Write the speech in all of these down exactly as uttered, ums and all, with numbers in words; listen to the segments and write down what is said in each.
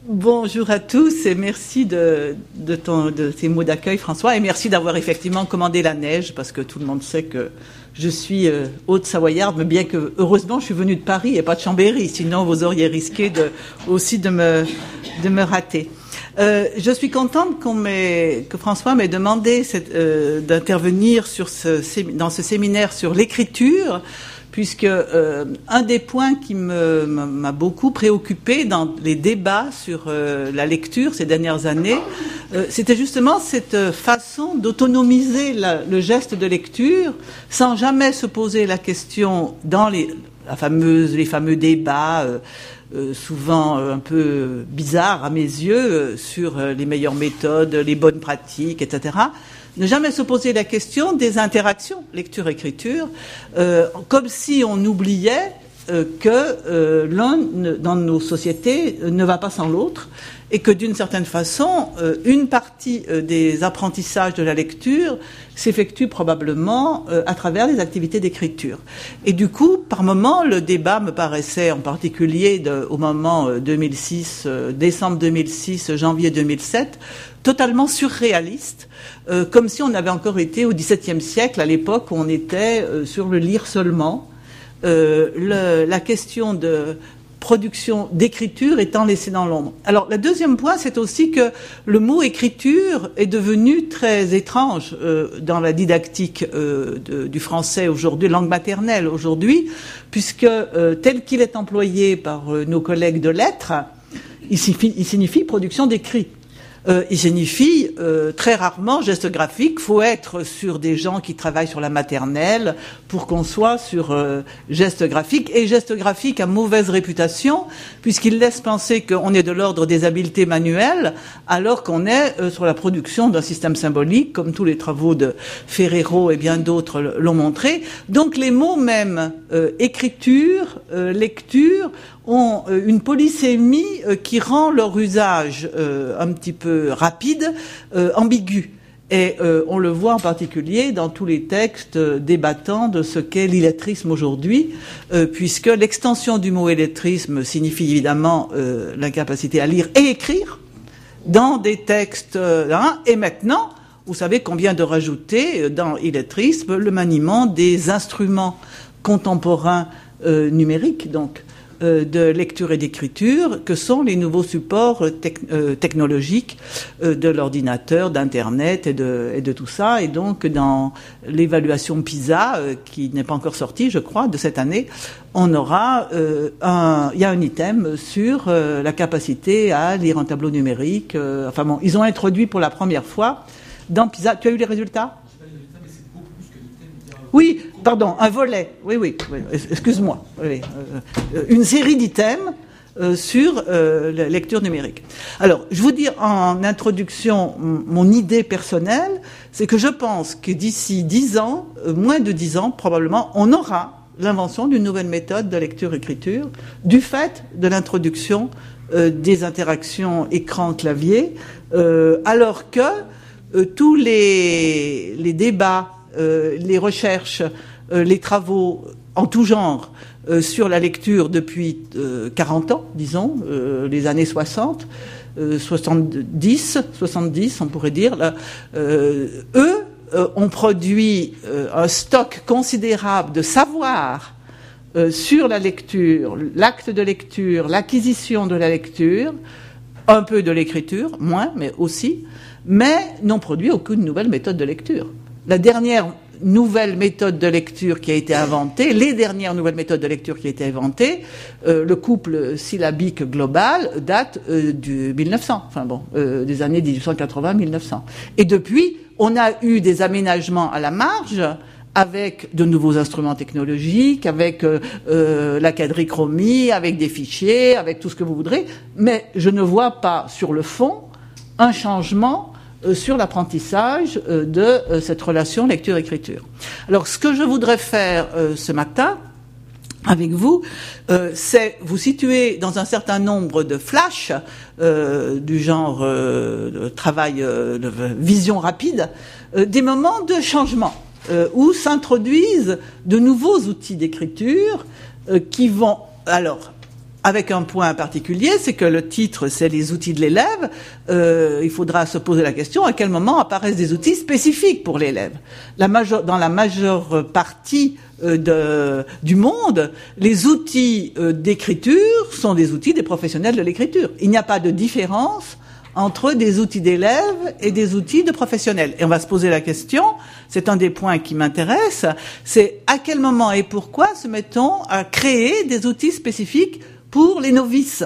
Bonjour à tous et merci de, de, ton, de tes mots d'accueil, François, et merci d'avoir effectivement commandé la neige, parce que tout le monde sait que je suis euh, haute-savoyarde, mais bien que, heureusement, je suis venue de Paris et pas de Chambéry, sinon vous auriez risqué de, aussi de me, de me rater. Euh, je suis contente qu'on m'ait, que François m'ait demandé cette, euh, d'intervenir sur ce, dans ce séminaire sur l'écriture, puisque euh, un des points qui me, m'a beaucoup préoccupé dans les débats sur euh, la lecture ces dernières années, euh, c'était justement cette façon d'autonomiser la, le geste de lecture sans jamais se poser la question dans les, la fameuse, les fameux débats euh, euh, souvent euh, un peu bizarres à mes yeux euh, sur euh, les meilleures méthodes, les bonnes pratiques, et cetera. Ne jamais se poser la question des interactions lecture-écriture, euh, comme si on oubliait euh, que euh, l'un dans nos sociétés ne va pas sans l'autre, et que d'une certaine façon, euh, une partie euh, des apprentissages de la lecture s'effectue probablement euh, à travers les activités d'écriture. Et du coup, par moment, le débat me paraissait, en particulier de, au moment euh, deux mille six, euh, décembre deux mille six, janvier deux mille sept, totalement surréaliste, euh, comme si on avait encore été au dix-septième siècle, à l'époque où on était euh, sur le lire seulement. Euh, le, la question de production d'écriture étant laissée dans l'ombre. Alors, le deuxième point, c'est aussi que le mot écriture est devenu très étrange euh, dans la didactique euh, de, du français aujourd'hui, langue maternelle aujourd'hui, puisque euh, tel qu'il est employé par euh, nos collègues de lettres, il signifie, il signifie production d'écrit. Euh, il signifie euh, très rarement geste graphique. Faut être sur des gens qui travaillent sur la maternelle pour qu'on soit sur euh, geste graphique. Et geste graphique a mauvaise réputation puisqu'il laisse penser qu'on est de l'ordre des habiletés manuelles alors qu'on est euh, sur la production d'un système symbolique, comme tous les travaux de Ferrero et bien d'autres l'ont montré. Donc les mots même euh, écriture, euh, lecture ont une polysémie qui rend leur usage euh, un petit peu rapide, euh, ambigu. Et euh, on le voit en particulier dans tous les textes euh, débattant de ce qu'est l'illettrisme aujourd'hui, euh, puisque l'extension du mot illettrisme signifie évidemment euh, l'incapacité à lire et écrire dans des textes, euh, hein, et maintenant, vous savez qu'on vient de rajouter dans illettrisme le maniement des instruments contemporains euh, numériques, donc de lecture et d'écriture, que sont les nouveaux supports tec- euh, technologiques euh, de l'ordinateur, d'Internet et de, et de tout ça. Et donc, dans l'évaluation PISA, euh, qui n'est pas encore sortie, je crois, de cette année, on aura euh, un, il y a un item sur euh, la capacité à lire un tableau numérique. Euh, enfin bon, ils ont introduit pour la première fois dans PISA. Tu as eu les résultats ? Oui, pardon, un volet, oui, oui, oui excuse-moi, oui, euh, une série d'items euh, sur euh, la lecture numérique. Alors, je vous dis en introduction, m- mon idée personnelle, c'est que je pense que d'ici dix ans, euh, moins de dix ans probablement, on aura l'invention d'une nouvelle méthode de lecture-écriture du fait de l'introduction euh, des interactions écran-clavier, euh, alors que euh, tous les, les débats, Euh, les recherches, euh, les travaux en tout genre euh, sur la lecture depuis euh, quarante ans, disons, euh, les années soixante, euh, soixante-dix, soixante-dix, on pourrait dire, là, euh, eux euh, ont produit euh, un stock considérable de savoir euh, sur la lecture, l'acte de lecture, l'acquisition de la lecture, un peu de l'écriture, moins, mais aussi, mais n'ont produit aucune nouvelle méthode de lecture. La dernière nouvelle méthode de lecture qui a été inventée, les dernières nouvelles méthodes de lecture qui ont été inventées, euh, le couple syllabique global date euh, du mille neuf cents, enfin bon, euh, des années dix-huit cent quatre-vingts à mille neuf cents. Et depuis, on a eu des aménagements à la marge avec de nouveaux instruments technologiques, avec euh, euh, la quadrichromie, avec des fichiers, avec tout ce que vous voudrez, mais je ne vois pas sur le fond un changement sur l'apprentissage de cette relation lecture-écriture. Alors, ce que je voudrais faire ce matin avec vous, euh, c'est vous situer dans un certain nombre de flashs euh, du genre euh, de travail euh, de vision rapide, euh, des moments de changement euh, où s'introduisent de nouveaux outils d'écriture euh, qui vont alors avec un point particulier, c'est que le titre, c'est les outils de l'élève. Euh, il faudra se poser la question à quel moment apparaissent des outils spécifiques pour l'élève. La majeure, dans la majeure partie euh, de, du monde, les outils euh, d'écriture sont des outils des professionnels de l'écriture. Il n'y a pas de différence entre des outils d'élèves et des outils de professionnels. Et on va se poser la question, c'est un des points qui m'intéresse, c'est à quel moment et pourquoi se met-on à créer des outils spécifiques pour les novices,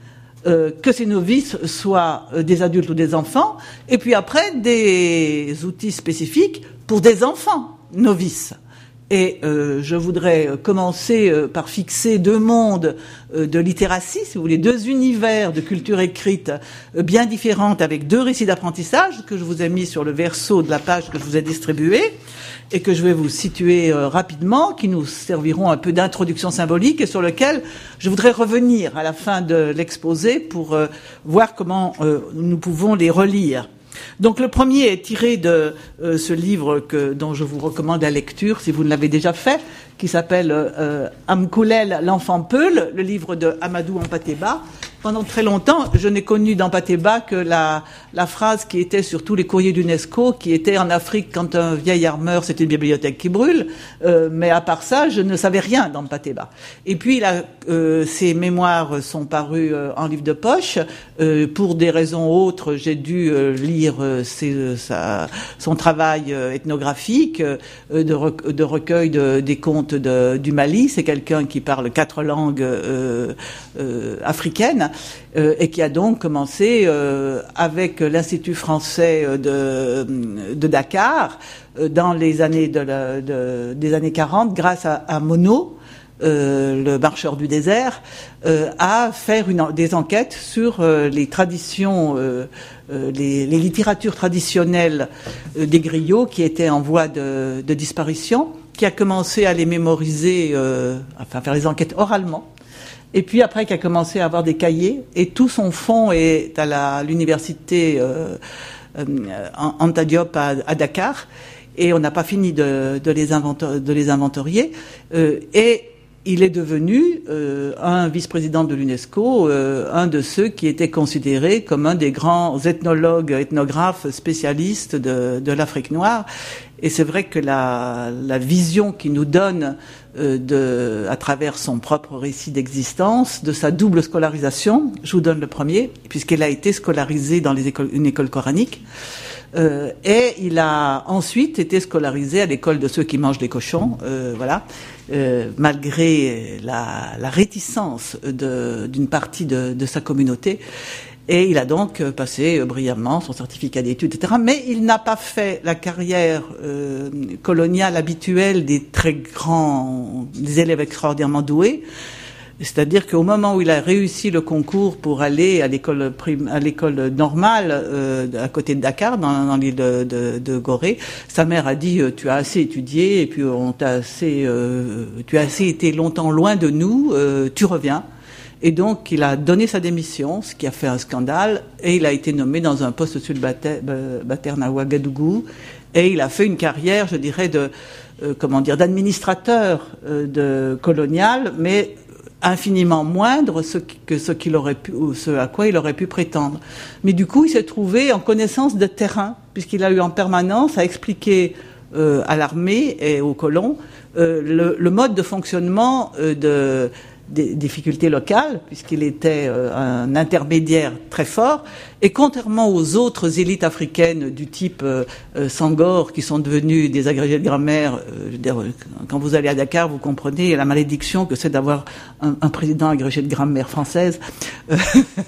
euh, que ces novices soient euh, des adultes ou des enfants, et puis après des outils spécifiques pour des enfants novices. Et euh, je voudrais commencer euh, par fixer deux mondes euh, de littératie, si vous voulez, deux univers de culture écrite euh, bien différentes, avec deux récits d'apprentissage que je vous ai mis sur le verso de la page que je vous ai distribuée et que je vais vous situer euh, rapidement, qui nous serviront un peu d'introduction symbolique et sur lequel je voudrais revenir à la fin de l'exposé pour euh, voir comment euh, nous pouvons les relire. Donc le premier est tiré de euh, ce livre que, dont je vous recommande la lecture, si vous ne l'avez déjà fait, qui s'appelle euh, Amkoulel, l'enfant Peul, le livre de Amadou Hampâté-Bâ. Pendant très longtemps, je n'ai connu d'Hampâté-Bâ que la, la phrase qui était sur tous les courriers d'UNESCO, qui était en Afrique, quand un vieillard meurt, c'est une bibliothèque qui brûle. Euh, mais à part ça, je ne savais rien d'Hampâté-Bâ. Et puis, là, euh, ses mémoires sont parus euh, en livre de poche. Euh, pour des raisons autres, j'ai dû euh, lire euh, ses, sa, son travail euh, ethnographique euh, de, rec- de recueil de, des contes de, du Mali. C'est quelqu'un qui parle quatre langues euh, euh, africaines. Euh, et qui a donc commencé euh, avec l'Institut français de, de Dakar euh, dans les années de la, de, des années quarante, grâce à, à Monod, euh, le marcheur du désert, euh, à faire une, des enquêtes sur euh, les traditions, euh, euh, les, les littératures traditionnelles euh, des griots qui étaient en voie de, de disparition, qui a commencé à les mémoriser, euh, enfin faire les enquêtes oralement. Et puis après, qui a commencé à avoir des cahiers, et tout son fonds est à la, l'université euh, euh, Anta Diop à, à Dakar, et on n'a pas fini de, de, les, inventor, de les inventorier. Euh, et il est devenu euh, un vice-président de l'UNESCO, euh, un de ceux qui était considéré comme un des grands ethnologues, ethnographes spécialistes de, de l'Afrique noire. Et c'est vrai que la, la vision qu'il nous donne euh, de, à travers son propre récit d'existence, de sa double scolarisation, je vous donne le premier, puisqu'il a été scolarisé dans les écoles, une école coranique, euh, et il a ensuite été scolarisé à l'école de ceux qui mangent des cochons, euh, voilà, euh, malgré la, la réticence de, d'une partie de, de sa communauté. Et il a donc passé brillamment son certificat d'études, et cetera. Mais il n'a pas fait la carrière euh, coloniale habituelle des très grands, des élèves extraordinairement doués. C'est-à-dire qu'au moment où il a réussi le concours pour aller à l'école prim, à l'école normale euh, à côté de Dakar, dans, dans l'île de, de, de Gorée, sa mère a dit euh, tu as assez étudié et puis on t'a assez, euh, tu as assez été longtemps loin de nous, euh, tu reviens. Et donc, il a donné sa démission, ce qui a fait un scandale, et il a été nommé dans un poste subalterne à Ouagadougou, et il a fait une carrière, je dirais, de, euh, comment dire, d'administrateur euh, de colonial, mais infiniment moindre ce que ce qu'il aurait pu, ou ce à quoi il aurait pu prétendre. Mais du coup, il s'est trouvé en connaissance de terrain, puisqu'il a eu en permanence à expliquer euh, à l'armée et aux colons euh, le, le mode de fonctionnement euh, de des difficultés locales, puisqu'il était euh, un intermédiaire très fort, et contrairement aux autres élites africaines du type euh, euh, Senghor, qui sont devenues des agrégés de grammaire, euh, je veux dire, quand vous allez à Dakar, vous comprenez la malédiction que c'est d'avoir un, un président agrégé de grammaire française euh,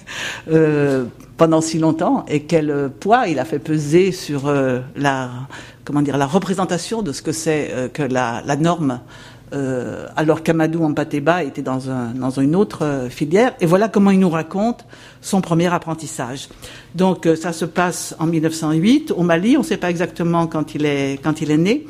euh, pendant si longtemps, et quel poids il a fait peser sur euh, la, comment dire, la représentation de ce que c'est euh, que la, la norme. Euh, alors qu'Amadou Hampâté-Bâ était dans, un, dans une autre euh, filière. Et voilà comment il nous raconte son premier apprentissage. Donc euh, ça se passe en mille neuf cent huit au Mali. On ne sait pas exactement quand il est, quand il est né.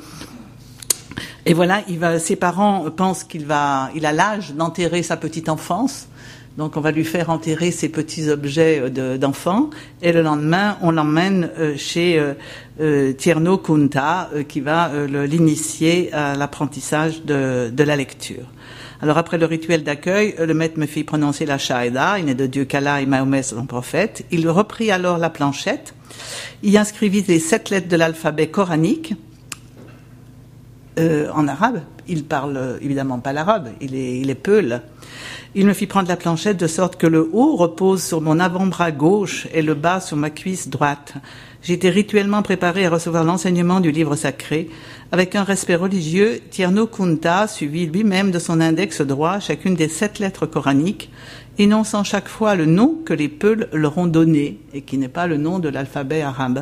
Et voilà, il va, ses parents pensent qu'il va, il a l'âge d'enterrer sa petite enfance. Donc on va lui faire enterrer ses petits objets de, d'enfant, et le lendemain on l'emmène euh, chez euh, euh, Tierno Kunta euh, qui va euh, le, l'initier à l'apprentissage de, de la lecture. Alors après le rituel d'accueil, le maître me fit prononcer la Shahada, il n'est de Dieu qu'Allah et Mahomet son prophète. Il reprit alors la planchette, il inscrivit les sept lettres de l'alphabet coranique euh, en arabe. Il parle évidemment pas l'arabe, il est, il est peul. Il me fit prendre la planchette de sorte que le haut repose sur mon avant-bras gauche et le bas sur ma cuisse droite. J'étais rituellement préparé à recevoir l'enseignement du livre sacré. Avec un respect religieux, Tierno Kunta suivit lui-même de son index droit chacune des sept lettres coraniques, énonçant chaque fois le nom que les Peuls leur ont donné et qui n'est pas le nom de l'alphabet arabe.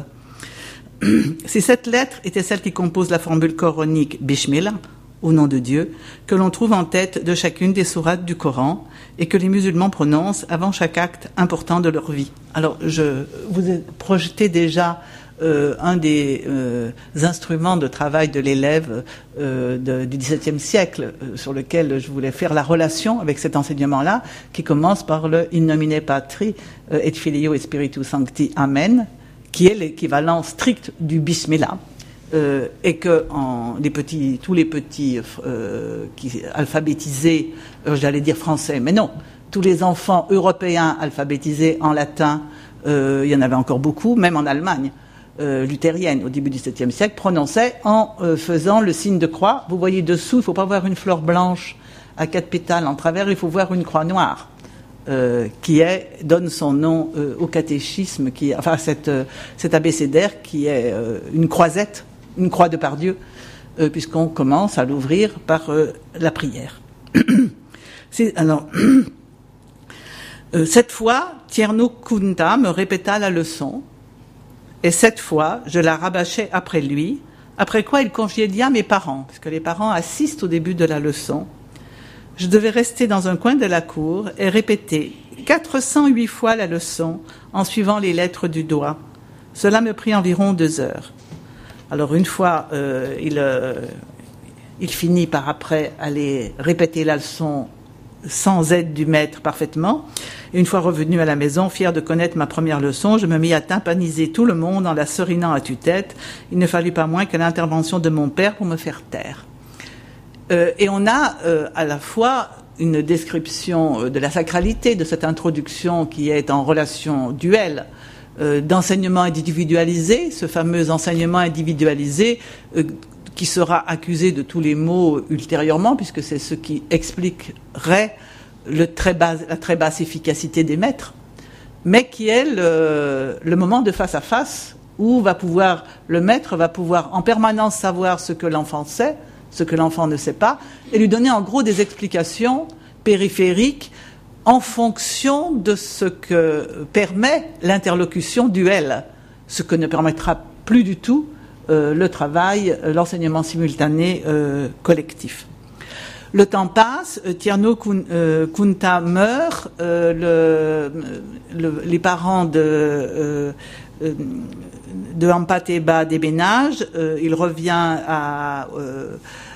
Ces sept lettres étaient celles qui composent la formule coranique Bismillah, au nom de Dieu, que l'on trouve en tête de chacune des sourates du Coran et que les musulmans prononcent avant chaque acte important de leur vie. Alors, je vous ai projeté déjà euh, un des euh, instruments de travail de l'élève euh, de, du dix-septième siècle, euh, sur lequel je voulais faire la relation avec cet enseignement-là, qui commence par le In nomine Patri euh, et Filio et Spiritus Sancti Amen, qui est l'équivalent strict du Bismillah. Euh, et que en, les petits, tous les petits euh, qui, alphabétisés, euh, j'allais dire français, mais non, tous les enfants européens alphabétisés en latin, euh, il y en avait encore beaucoup, même en Allemagne, euh, luthérienne, au début du septième siècle, prononçaient en euh, faisant le signe de croix. Vous voyez dessous, il ne faut pas voir une fleur blanche à quatre pétales en travers, il faut voir une croix noire. Euh, qui est, donne son nom euh, au catéchisme, qui, enfin cette, euh, cet abécédaire qui est euh, une croisette, une croix de par Dieu, euh, puisqu'on commence à l'ouvrir par euh, la prière. C'est, alors, euh, cette fois, Tierno Kunta me répéta la leçon, et cette fois, je la rabâchai après lui, après quoi il congédia mes parents, parce que les parents assistent au début de la leçon. Je devais rester dans un coin de la cour et répéter quatre cent huit fois la leçon en suivant les lettres du doigt. Cela me prit environ deux heures. Alors une fois, euh, il, euh, il finit par après aller répéter la leçon sans aide du maître parfaitement. Et une fois revenu à la maison, fier de connaître ma première leçon, je me mis à tympaniser tout le monde en la serinant à tue-tête. Il ne fallut pas moins que l'intervention de mon père pour me faire taire. Euh, et on a euh, à la fois une description euh, de la sacralité de cette introduction qui est en relation duel euh, d'enseignement individualisé, ce fameux enseignement individualisé euh, qui sera accusé de tous les maux ultérieurement, puisque c'est ce qui expliquerait le très bas, la très basse efficacité des maîtres, mais qui est le, le moment de face à face où va pouvoir, le maître va pouvoir en permanence savoir ce que l'enfant sait, ce que l'enfant ne sait pas, et lui donner en gros des explications périphériques en fonction de ce que permet l'interlocution duel, ce que ne permettra plus du tout euh, le travail, l'enseignement simultané euh, collectif. Le temps passe, euh, Tierno Kunta meurt, euh, le, le, les parents de... Euh, de Ampateba déménage, euh, il revient à, euh,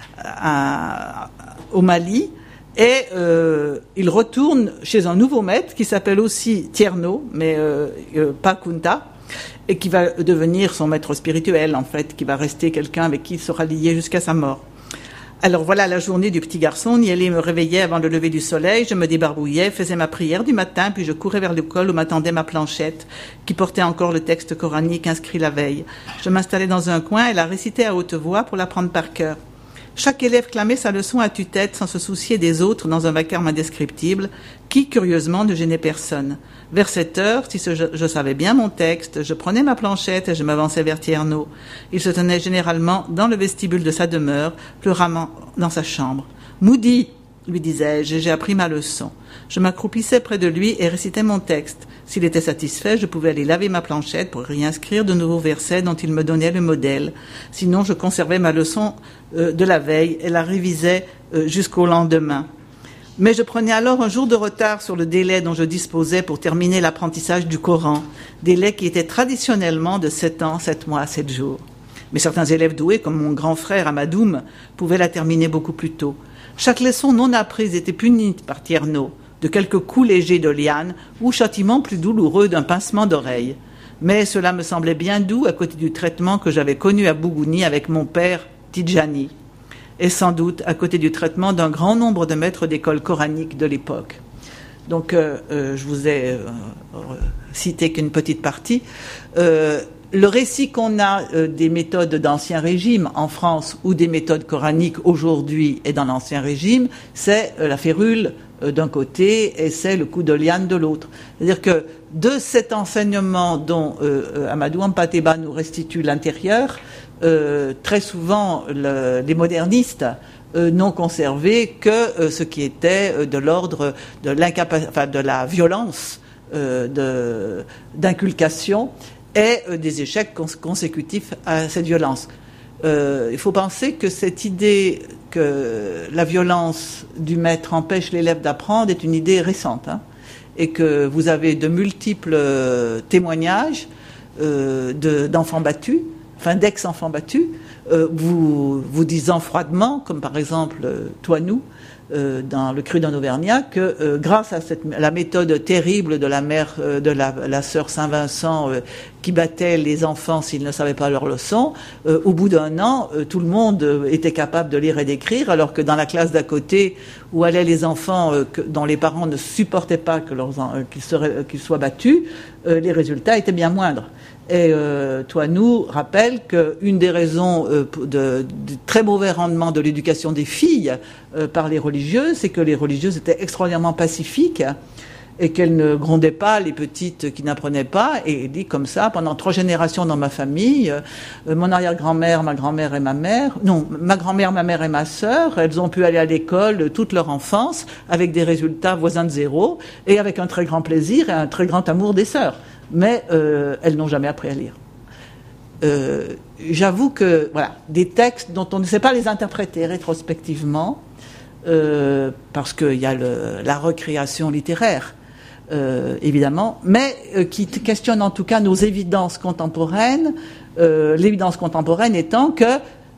à, au Mali et euh, il retourne chez un nouveau maître qui s'appelle aussi Tierno, mais euh, euh, pas Kunta, et qui va devenir son maître spirituel en fait, qui va rester quelqu'un avec qui il sera lié jusqu'à sa mort. Alors voilà la journée du petit garçon. Niélé me réveillait avant le lever du soleil, je me débarbouillais, faisais ma prière du matin, puis je courais vers l'école où m'attendait ma planchette, qui portait encore le texte coranique inscrit la veille. Je m'installais dans un coin et la récitais à haute voix pour l'apprendre par cœur. Chaque élève clamait sa leçon à tue-tête sans se soucier des autres dans un vacarme indescriptible qui, curieusement, ne gênait personne. Vers cette heure, si je, je savais bien mon texte, je prenais ma planchette et je m'avançais vers Tierno. Il se tenait généralement dans le vestibule de sa demeure, pleurant dans sa chambre. « Moody !» lui disais-je, j'ai appris ma leçon. Je m'accroupissais près de lui et récitais mon texte. S'il était satisfait, je pouvais aller laver ma planchette pour y inscrire de nouveaux versets dont il me donnait le modèle. Sinon, je conservais ma leçon euh, de la veille et la révisais euh, jusqu'au lendemain. Mais je prenais alors un jour de retard sur le délai dont je disposais pour terminer l'apprentissage du Coran, délai qui était traditionnellement de sept ans, sept mois, sept jours. Mais certains élèves doués, comme mon grand frère Amadoum, pouvaient la terminer beaucoup plus tôt. Chaque leçon non apprise était punie par Tierno, de quelques coups légers de liane ou châtiment plus douloureux d'un pincement d'oreille. Mais cela me semblait bien doux à côté du traitement que j'avais connu à Bougouni avec mon père Tidjani. et sans doute à côté du traitement d'un grand nombre de maîtres d'école coranique de l'époque. Donc, euh, euh, je vous ai euh, cité qu'une petite partie. Euh, le récit qu'on a euh, des méthodes d'Ancien Régime en France ou des méthodes coraniques aujourd'hui et dans l'Ancien Régime, c'est euh, la férule euh, d'un côté et c'est le coup de liane de l'autre. C'est-à-dire que de cet enseignement dont euh, Amadou Hampâté-Bâ nous restitue l'intérieur, euh, très souvent le, les modernistes Euh, n'ont conservé que euh, ce qui était euh, de l'ordre de l'incapacité, enfin de la violence euh, de, d'inculcation et euh, des échecs cons- consécutifs à cette violence. Euh, il faut penser que cette idée que la violence du maître empêche l'élève d'apprendre est une idée récente, hein, et que vous avez de multiples euh, témoignages euh, de, d'enfants battus, enfin d'ex-enfants battus, Euh, vous, vous disant froidement, comme par exemple euh, Toinou, euh, dans Le Cru d'un Auvergnat, que euh, grâce à cette, la méthode terrible de la mère, euh, de la, la sœur Saint-Vincent, euh, qui battait les enfants s'ils ne savaient pas leur leçon, euh, au bout d'un an, euh, tout le monde euh, était capable de lire et d'écrire, alors que dans la classe d'à côté, où allaient les enfants euh, que, dont les parents ne supportaient pas que leurs, euh, qu'ils, seraient, euh, qu'ils soient battus, euh, les résultats étaient bien moindres. Et euh, Toinou rappelle qu'une des raisons euh, de, du très mauvais rendement de l'éducation des filles euh, par les religieuses, c'est que les religieuses étaient extraordinairement pacifiques et qu'elles ne grondaient pas les petites qui n'apprenaient pas. Et il dit comme ça, pendant trois générations dans ma famille, euh, mon arrière-grand-mère, ma grand-mère et ma mère, non, ma grand-mère, ma mère et ma sœur, elles ont pu aller à l'école toute leur enfance avec des résultats voisins de zéro et avec un très grand plaisir et un très grand amour des sœurs. Mais euh, elles n'ont jamais appris à lire. Euh, j'avoue que, voilà, des textes dont on ne sait pas les interpréter rétrospectivement, euh, parce qu'il y a le, la recréation littéraire, euh, évidemment, mais euh, qui questionnent en tout cas nos évidences contemporaines, euh, l'évidence contemporaine étant que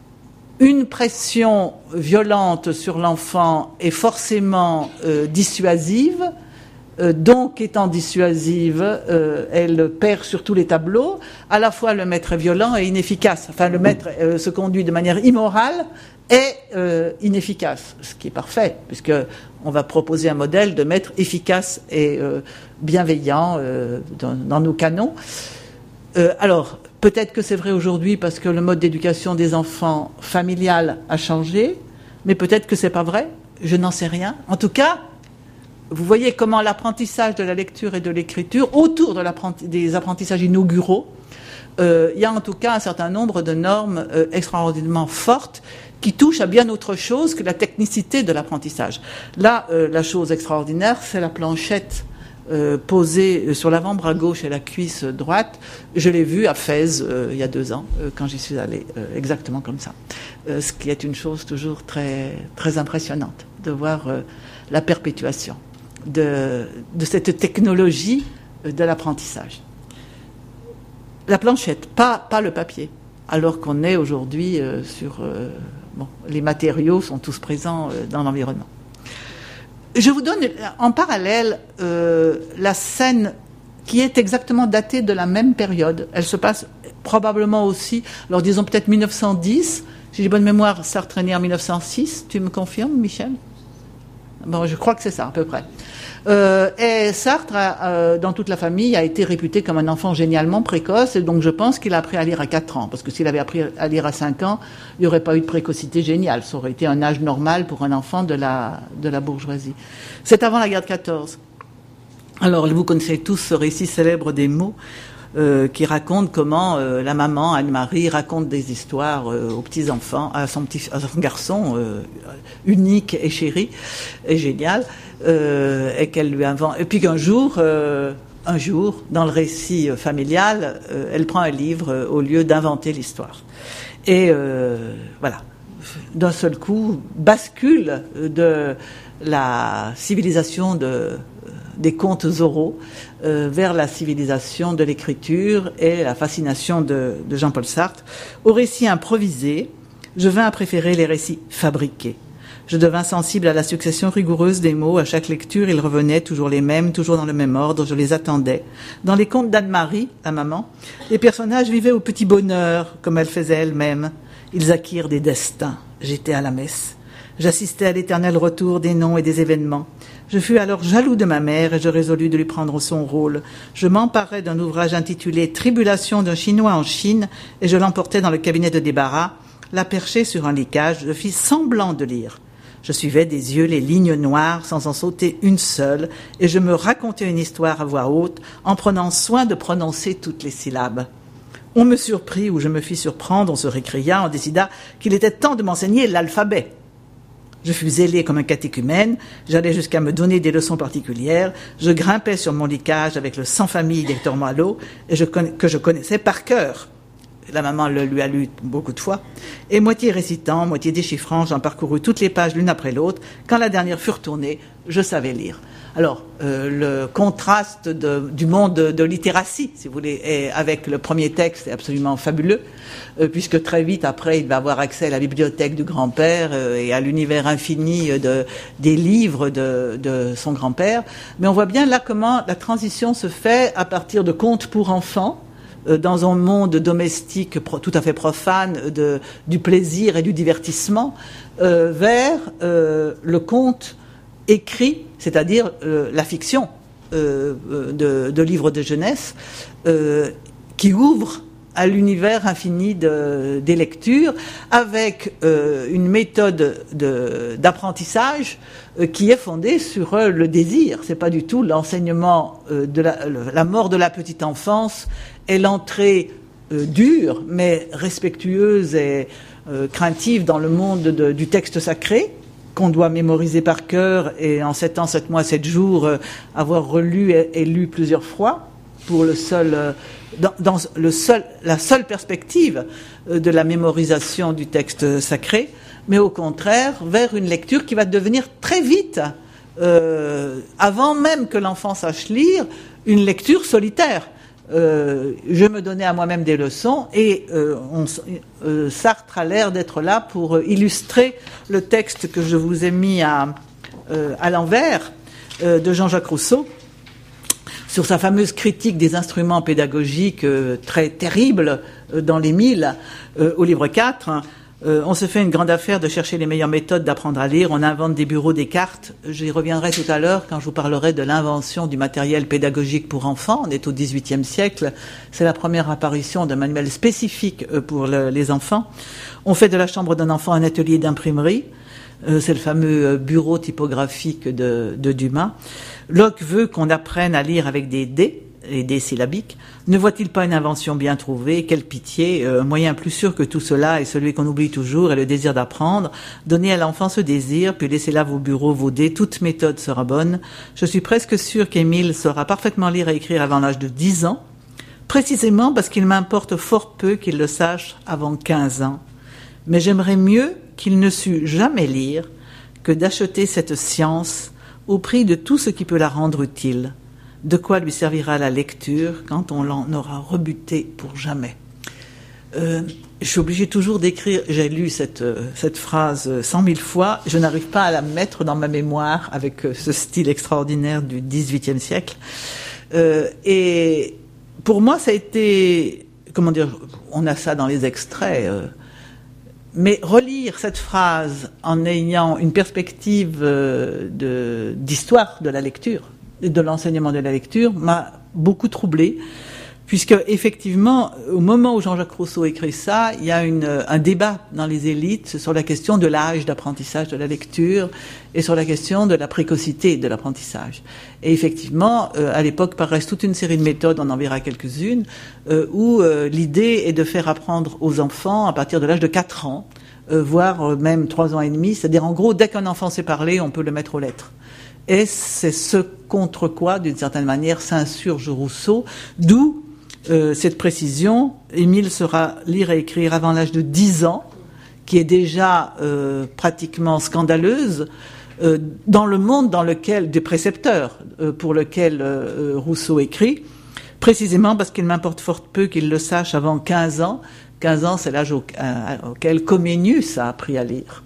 une pression violente sur l'enfant est forcément euh, dissuasive. Euh, donc, étant dissuasive, euh, elle perd sur tous les tableaux. À la fois, le maître est violent et inefficace. Enfin, le maître euh, se conduit de manière immorale et euh, inefficace, ce qui est parfait, puisque on va proposer un modèle de maître efficace et euh, bienveillant euh, dans, dans nos canons. Euh, alors, peut-être que c'est vrai aujourd'hui parce que le mode d'éducation des enfants familial a changé, mais peut-être que c'est pas vrai. Je n'en sais rien. En tout cas, vous voyez comment l'apprentissage de la lecture et de l'écriture, autour de l'apprenti- des apprentissages inauguraux, euh, il y a en tout cas un certain nombre de normes euh, extraordinairement fortes qui touchent à bien autre chose que la technicité de l'apprentissage. Là, euh, la chose extraordinaire, c'est la planchette euh, posée sur l'avant-bras gauche et la cuisse droite. Je l'ai vue à Fès euh, il y a deux ans, euh, quand j'y suis allée, euh, exactement comme ça. Euh, ce qui est une chose toujours très, très impressionnante, de voir euh, la perpétuation De, de cette technologie de l'apprentissage. La planchette, pas, pas le papier, alors qu'on est aujourd'hui euh, sur... Euh, bon, les matériaux sont tous présents euh, dans l'environnement. Je vous donne en parallèle euh, la scène qui est exactement datée de la même période. Elle se passe probablement aussi, alors disons peut-être mille neuf cent dix, si j'ai bonne mémoire, Sartre est né en mille neuf cent six, tu me confirmes, Michel ? Bon, je crois que c'est ça, à peu près. Euh, et Sartre, euh, dans toute la famille, a été réputé comme un enfant génialement précoce, et donc je pense qu'il a appris à lire à quatre ans, parce que s'il avait appris à lire à cinq ans, il n'y aurait pas eu de précocité géniale. Ça aurait été un âge normal pour un enfant de la, de la bourgeoisie. C'est avant la guerre de quatorze. Alors, vous connaissez tous ce récit célèbre des mots, Euh, qui raconte comment euh, la maman Anne-Marie raconte des histoires euh, aux petits enfants, à son petit, à son garçon euh, unique et chéri et génial, euh, et qu'elle lui invente. Et puis qu'un jour, euh, un jour, dans le récit familial, euh, elle prend un livre euh, au lieu d'inventer l'histoire. Et euh, voilà, d'un seul coup, bascule de la civilisation de des contes oraux euh, vers la civilisation de l'écriture et la fascination de, de Jean-Paul Sartre. Au récit improvisé, je vins à préférer les récits fabriqués. Je devins sensible à la succession rigoureuse des mots. À chaque lecture, ils revenaient, toujours les mêmes, toujours dans le même ordre. Je les attendais. Dans les contes d'Anne-Marie, la maman, les personnages vivaient au petit bonheur, comme elle faisait elle-même. Ils acquirent des destins. J'étais à la messe. J'assistais à l'éternel retour des noms et des événements. Je fus alors jaloux de ma mère et je résolus de lui prendre son rôle. Je m'emparai d'un ouvrage intitulé « Tribulation d'un Chinois en Chine » et je l'emportai dans le cabinet de débarras. La perchée sur un licage, je fis semblant de lire. Je suivais des yeux les lignes noires sans en sauter une seule et je me racontais une histoire à voix haute en prenant soin de prononcer toutes les syllabes. On me surprit ou je me fis surprendre, on se récria, on décida qu'il était temps de m'enseigner l'alphabet. Je fus zélé comme un catéchumène, j'allais jusqu'à me donner des leçons particulières, je grimpais sur mon licage avec le sans-famille d'Hector Moileau, et je conna- que je connaissais par cœur. La maman le lui a lu beaucoup de fois. Et moitié récitant, moitié déchiffrant, j'en parcourus toutes les pages l'une après l'autre. Quand la dernière fut retournée, je savais lire. Alors, euh, le contraste de, du monde de, de littératie, si vous voulez, est, avec le premier texte est absolument fabuleux, euh, puisque très vite après, il va avoir accès à la bibliothèque du grand-père euh, et à l'univers infini de, des livres de, de son grand-père. Mais on voit bien là comment la transition se fait à partir de contes pour enfants, euh, dans un monde domestique pro, tout à fait profane de, du plaisir et du divertissement, euh, vers euh, le conte écrit, c'est-à-dire euh, la fiction euh, de, de livres de jeunesse, euh, qui ouvre à l'univers infini de, des lectures, avec euh, une méthode de, d'apprentissage euh, qui est fondée sur euh, le désir. C'est pas du tout l'enseignement euh, de la, la mort de la petite enfance et l'entrée euh, dure, mais respectueuse et euh, craintive dans le monde de, du texte sacré, qu'on doit mémoriser par cœur et en sept ans, sept mois, sept jours, euh, avoir relu et, et lu plusieurs fois pour le seul, euh, dans, dans le seul, la seule perspective euh, de la mémorisation du texte sacré, mais au contraire vers une lecture qui va devenir très vite, euh, avant même que l'enfant sache lire, une lecture solitaire. Euh, je me donnais à moi-même des leçons et euh, on, euh, Sartre a l'air d'être là pour illustrer le texte que je vous ai mis à, euh, à l'envers euh, de Jean-Jacques Rousseau sur sa fameuse critique des instruments pédagogiques euh, très terrible euh, dans les mille euh, au livre quatre. Euh, on se fait une grande affaire de chercher les meilleures méthodes d'apprendre à lire. On invente des bureaux, des cartes. J'y reviendrai tout à l'heure quand je vous parlerai de l'invention du matériel pédagogique pour enfants. On est au dix-huitième siècle. C'est la première apparition d'un manuel spécifique pour le, les enfants. On fait de la chambre d'un enfant un atelier d'imprimerie. Euh, c'est le fameux bureau typographique de, de Dumas. Locke veut qu'on apprenne à lire avec des dés, les dés syllabiques. Ne voit-il pas une invention bien trouvée? Quelle pitié! Un moyen plus sûr que tout cela est celui qu'on oublie toujours, est le désir d'apprendre. Donnez à l'enfant ce désir, puis laissez là vos bureaux, vos dés. Toute méthode sera bonne. Je suis presque sûr qu'Émile saura parfaitement lire et écrire avant l'âge de dix ans, précisément parce qu'il m'importe fort peu qu'il le sache avant quinze ans. Mais j'aimerais mieux qu'il ne sût jamais lire que d'acheter cette science au prix de tout ce qui peut la rendre utile. De quoi lui servira la lecture quand on l'en aura rebuté pour jamais. Euh, je suis obligée toujours d'écrire, j'ai lu cette, euh, cette phrase cent mille fois, je n'arrive pas à la mettre dans ma mémoire avec euh, ce style extraordinaire du dix-huitième siècle. Euh, et pour moi, ça a été, comment dire, on a ça dans les extraits, euh, mais relire cette phrase en ayant une perspective euh, de, d'histoire de la lecture, de l'enseignement de la lecture, m'a beaucoup troublée, puisque effectivement, au moment où Jean-Jacques Rousseau écrit ça, il y a une, un débat dans les élites sur la question de l'âge d'apprentissage de la lecture et sur la question de la précocité de l'apprentissage. Et effectivement, euh, à l'époque, paraissent toute une série de méthodes, on en verra quelques-unes, euh, où euh, l'idée est de faire apprendre aux enfants à partir de l'âge de quatre ans, euh, voire même trois ans et demi, c'est-à-dire en gros, dès qu'un enfant sait parler, on peut le mettre aux lettres. Et c'est ce contre quoi, d'une certaine manière, s'insurge Rousseau, d'où euh, cette précision. Émile saura lire et écrire avant l'âge de dix ans, qui est déjà euh, pratiquement scandaleuse, euh, dans le monde dans lequel, des précepteurs euh, pour lequel euh, Rousseau écrit, précisément parce qu'il m'importe fort peu qu'il le sache avant quinze ans. quinze ans, c'est l'âge au, euh, auquel Comenius a appris à lire.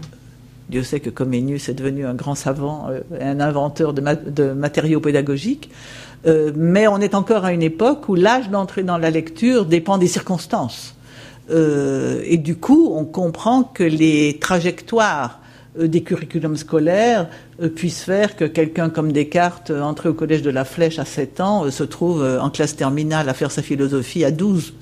Dieu sait que Comenius est devenu un grand savant, euh, un inventeur de, ma- de matériaux pédagogiques, euh, mais on est encore à une époque où l'âge d'entrée dans la lecture dépend des circonstances. Euh, et du coup, on comprend que les trajectoires euh, des curriculums scolaires euh, puissent faire que quelqu'un comme Descartes, euh, entré au collège de la Flèche à sept ans, euh, se trouve euh, en classe terminale à faire sa philosophie à douze.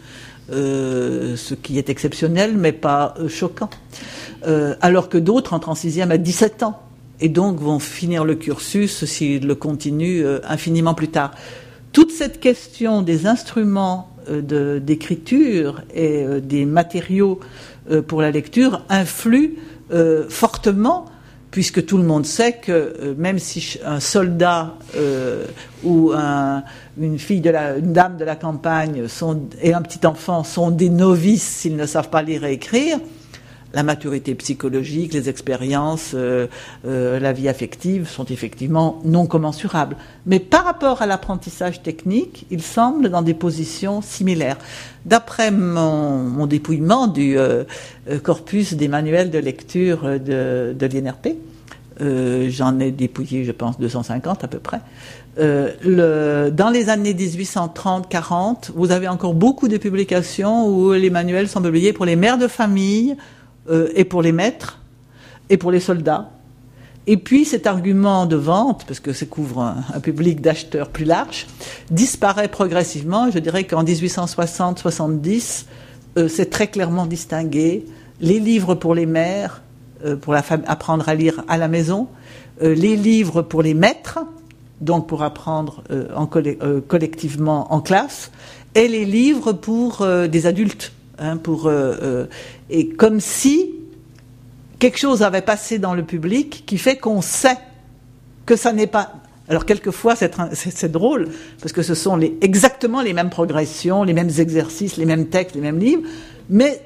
Euh, ce qui est exceptionnel, mais pas euh, choquant. Euh, alors que d'autres entrent en sixième à dix-sept ans, et donc vont finir le cursus, s'ils le continuent, euh, infiniment plus tard. Toute cette question des instruments euh, de, d'écriture et euh, des matériaux euh, pour la lecture influe euh, fortement, puisque tout le monde sait que euh, même si un soldat euh, ou un, une fille de la, une dame de la campagne sont, et un petit enfant sont des novices s'ils ne savent pas lire et écrire, la maturité psychologique, les expériences, euh, euh, la vie affective sont effectivement non commensurables. Mais par rapport à l'apprentissage technique, ils semblent dans des positions similaires. D'après mon, mon dépouillement du euh, corpus des manuels de lecture de, de l'I N R P, euh, j'en ai dépouillé, je pense, deux cent cinquante à peu près, euh, le, dans les années dix-huit cent trente quarante, vous avez encore beaucoup de publications où les manuels sont publiés pour les mères de famille, Euh, et pour les maîtres, et pour les soldats. Et puis cet argument de vente, parce que ça couvre un, un public d'acheteurs plus large, disparaît progressivement. Je dirais qu'en dix-huit cent soixante soixante-dix, euh, c'est très clairement distingué. Les livres pour les mères, euh, pour la fam- apprendre à lire à la maison, euh, les livres pour les maîtres, donc pour apprendre euh, en coll- euh, collectivement en classe, et les livres pour euh, des adultes. Hein, pour, euh, euh, et comme si quelque chose avait passé dans le public qui fait qu'on sait que ça n'est pas... Alors quelquefois c'est, c'est, c'est drôle, parce que ce sont les, exactement les mêmes progressions, les mêmes exercices, les mêmes textes, les mêmes livres, mais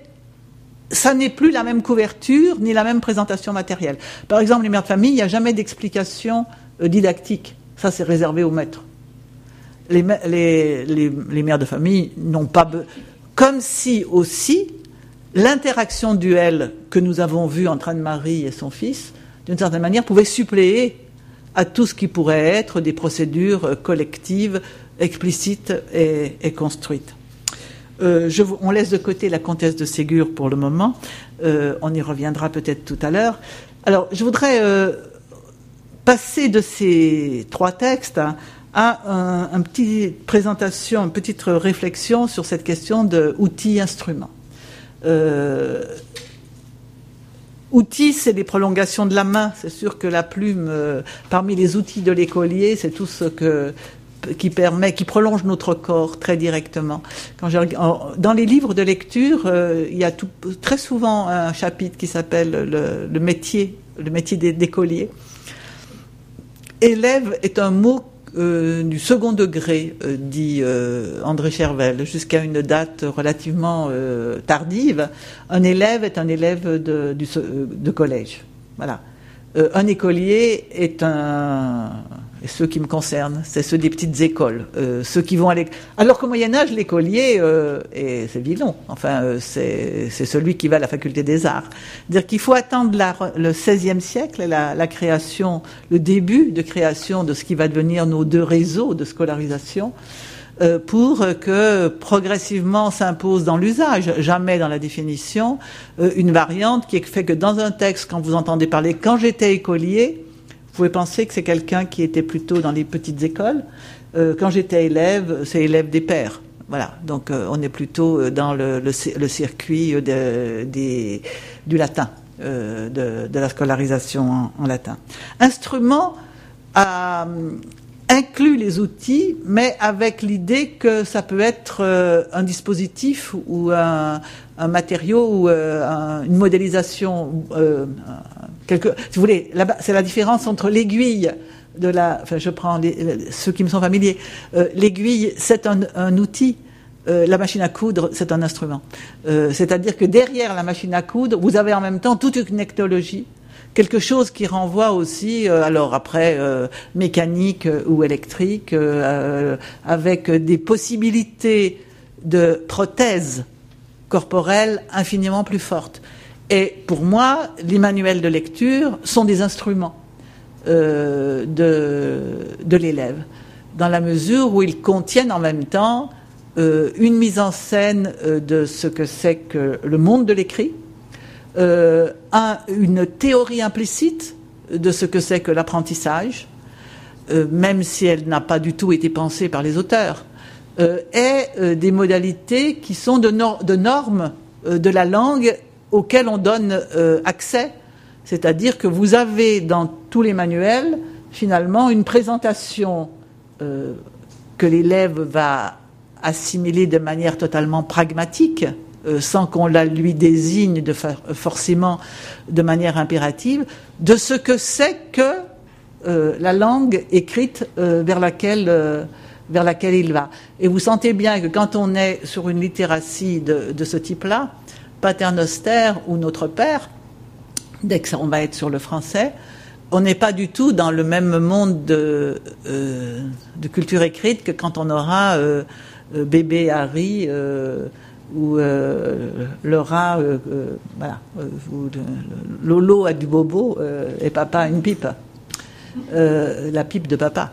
ça n'est plus la même couverture ni la même présentation matérielle. Par exemple, les mères de famille, il n'y a jamais d'explication euh, didactique. Ça, c'est réservé aux maîtres. Les, les, les, les mères de famille n'ont pas... Be- Comme si aussi l'interaction duelle que nous avons vue entre Anne-Marie et son fils, d'une certaine manière, pouvait suppléer à tout ce qui pourrait être des procédures collectives, explicites et, et construites. Euh, je, on laisse de côté la comtesse de Ségur pour le moment. Euh, on y reviendra peut-être tout à l'heure. Alors, je voudrais euh, passer de ces trois textes hein, à un, un petit présentation, une petite réflexion sur cette question de outils-instruments. Euh, outils, c'est des prolongations de la main. C'est sûr que la plume, euh, parmi les outils de l'écolier, c'est tout ce que, qui permet, qui prolonge notre corps très directement. Quand je, dans les livres de lecture, euh, il y a tout, très souvent un chapitre qui s'appelle le, le métier, le métier d'écolier. Élève est un mot Euh, du second degré, euh, dit euh, André Chervel, jusqu'à une date relativement euh, tardive. Un élève est un élève de, du, de collège. Voilà. Euh, un écolier est un... Et ceux qui me concernent, c'est ceux des petites écoles. Euh, ceux qui vont à l'école. Alors qu'au Moyen-Âge, l'écolier, euh, et c'est Villon, enfin, euh, c'est, c'est celui qui va à la faculté des arts. C'est-à-dire qu'il faut attendre la, le seizième siècle, la, la création, le début de création de ce qui va devenir nos deux réseaux de scolarisation, euh, pour que progressivement s'impose dans l'usage, jamais dans la définition, euh, une variante qui fait que dans un texte, quand vous entendez parler « quand j'étais écolier », vous pouvez penser que c'est quelqu'un qui était plutôt dans les petites écoles. Euh, quand j'étais élève, c'est élève des pairs. Voilà. Donc, euh, on est plutôt dans le, le, le circuit de, des, du latin, euh, de, de la scolarisation en, en latin. Instrument a inclut les outils, mais avec l'idée que ça peut être euh, un dispositif ou un, un matériau ou euh, un, une modélisation. Euh, quelque, si vous voulez, là-bas, c'est la différence entre l'aiguille de la. Enfin, je prends les, les, ceux qui me sont familiers. Euh, l'aiguille, c'est un, un outil. Euh, la machine à coudre, c'est un instrument. Euh, c'est-à-dire que derrière la machine à coudre, vous avez en même temps toute une technologie. Quelque chose qui renvoie aussi, euh, alors après, euh, mécanique euh, ou électrique, euh, avec des possibilités de prothèse corporelle infiniment plus fortes. Et pour moi, les manuels de lecture sont des instruments euh, de, de l'élève, dans la mesure où ils contiennent en même temps euh, une mise en scène euh, de ce que c'est que le monde de l'écrit, euh, un, une théorie implicite de ce que c'est que l'apprentissage, euh, même si elle n'a pas du tout été pensée par les auteurs, euh, et euh, des modalités qui sont de, nor- de normes euh, de la langue auxquelles on donne euh, accès. C'est-à-dire que vous avez dans tous les manuels, finalement, une présentation euh, que l'élève va assimiler de manière totalement pragmatique, euh, sans qu'on la lui désigne de fa- forcément de manière impérative, de ce que c'est que euh, la langue écrite euh, vers laquelle, euh, vers laquelle il va. Et vous sentez bien que quand on est sur une littératie de, de ce type-là, Paternoster ou Notre Père, dès qu'on va être sur le français, on n'est pas du tout dans le même monde de, euh, de culture écrite que quand on aura euh, euh, Bébé Harry euh, ou euh, Laura, euh, euh, voilà, euh, ou le, le, Lolo a du bobo euh, et papa a une pipe, euh, la pipe de papa.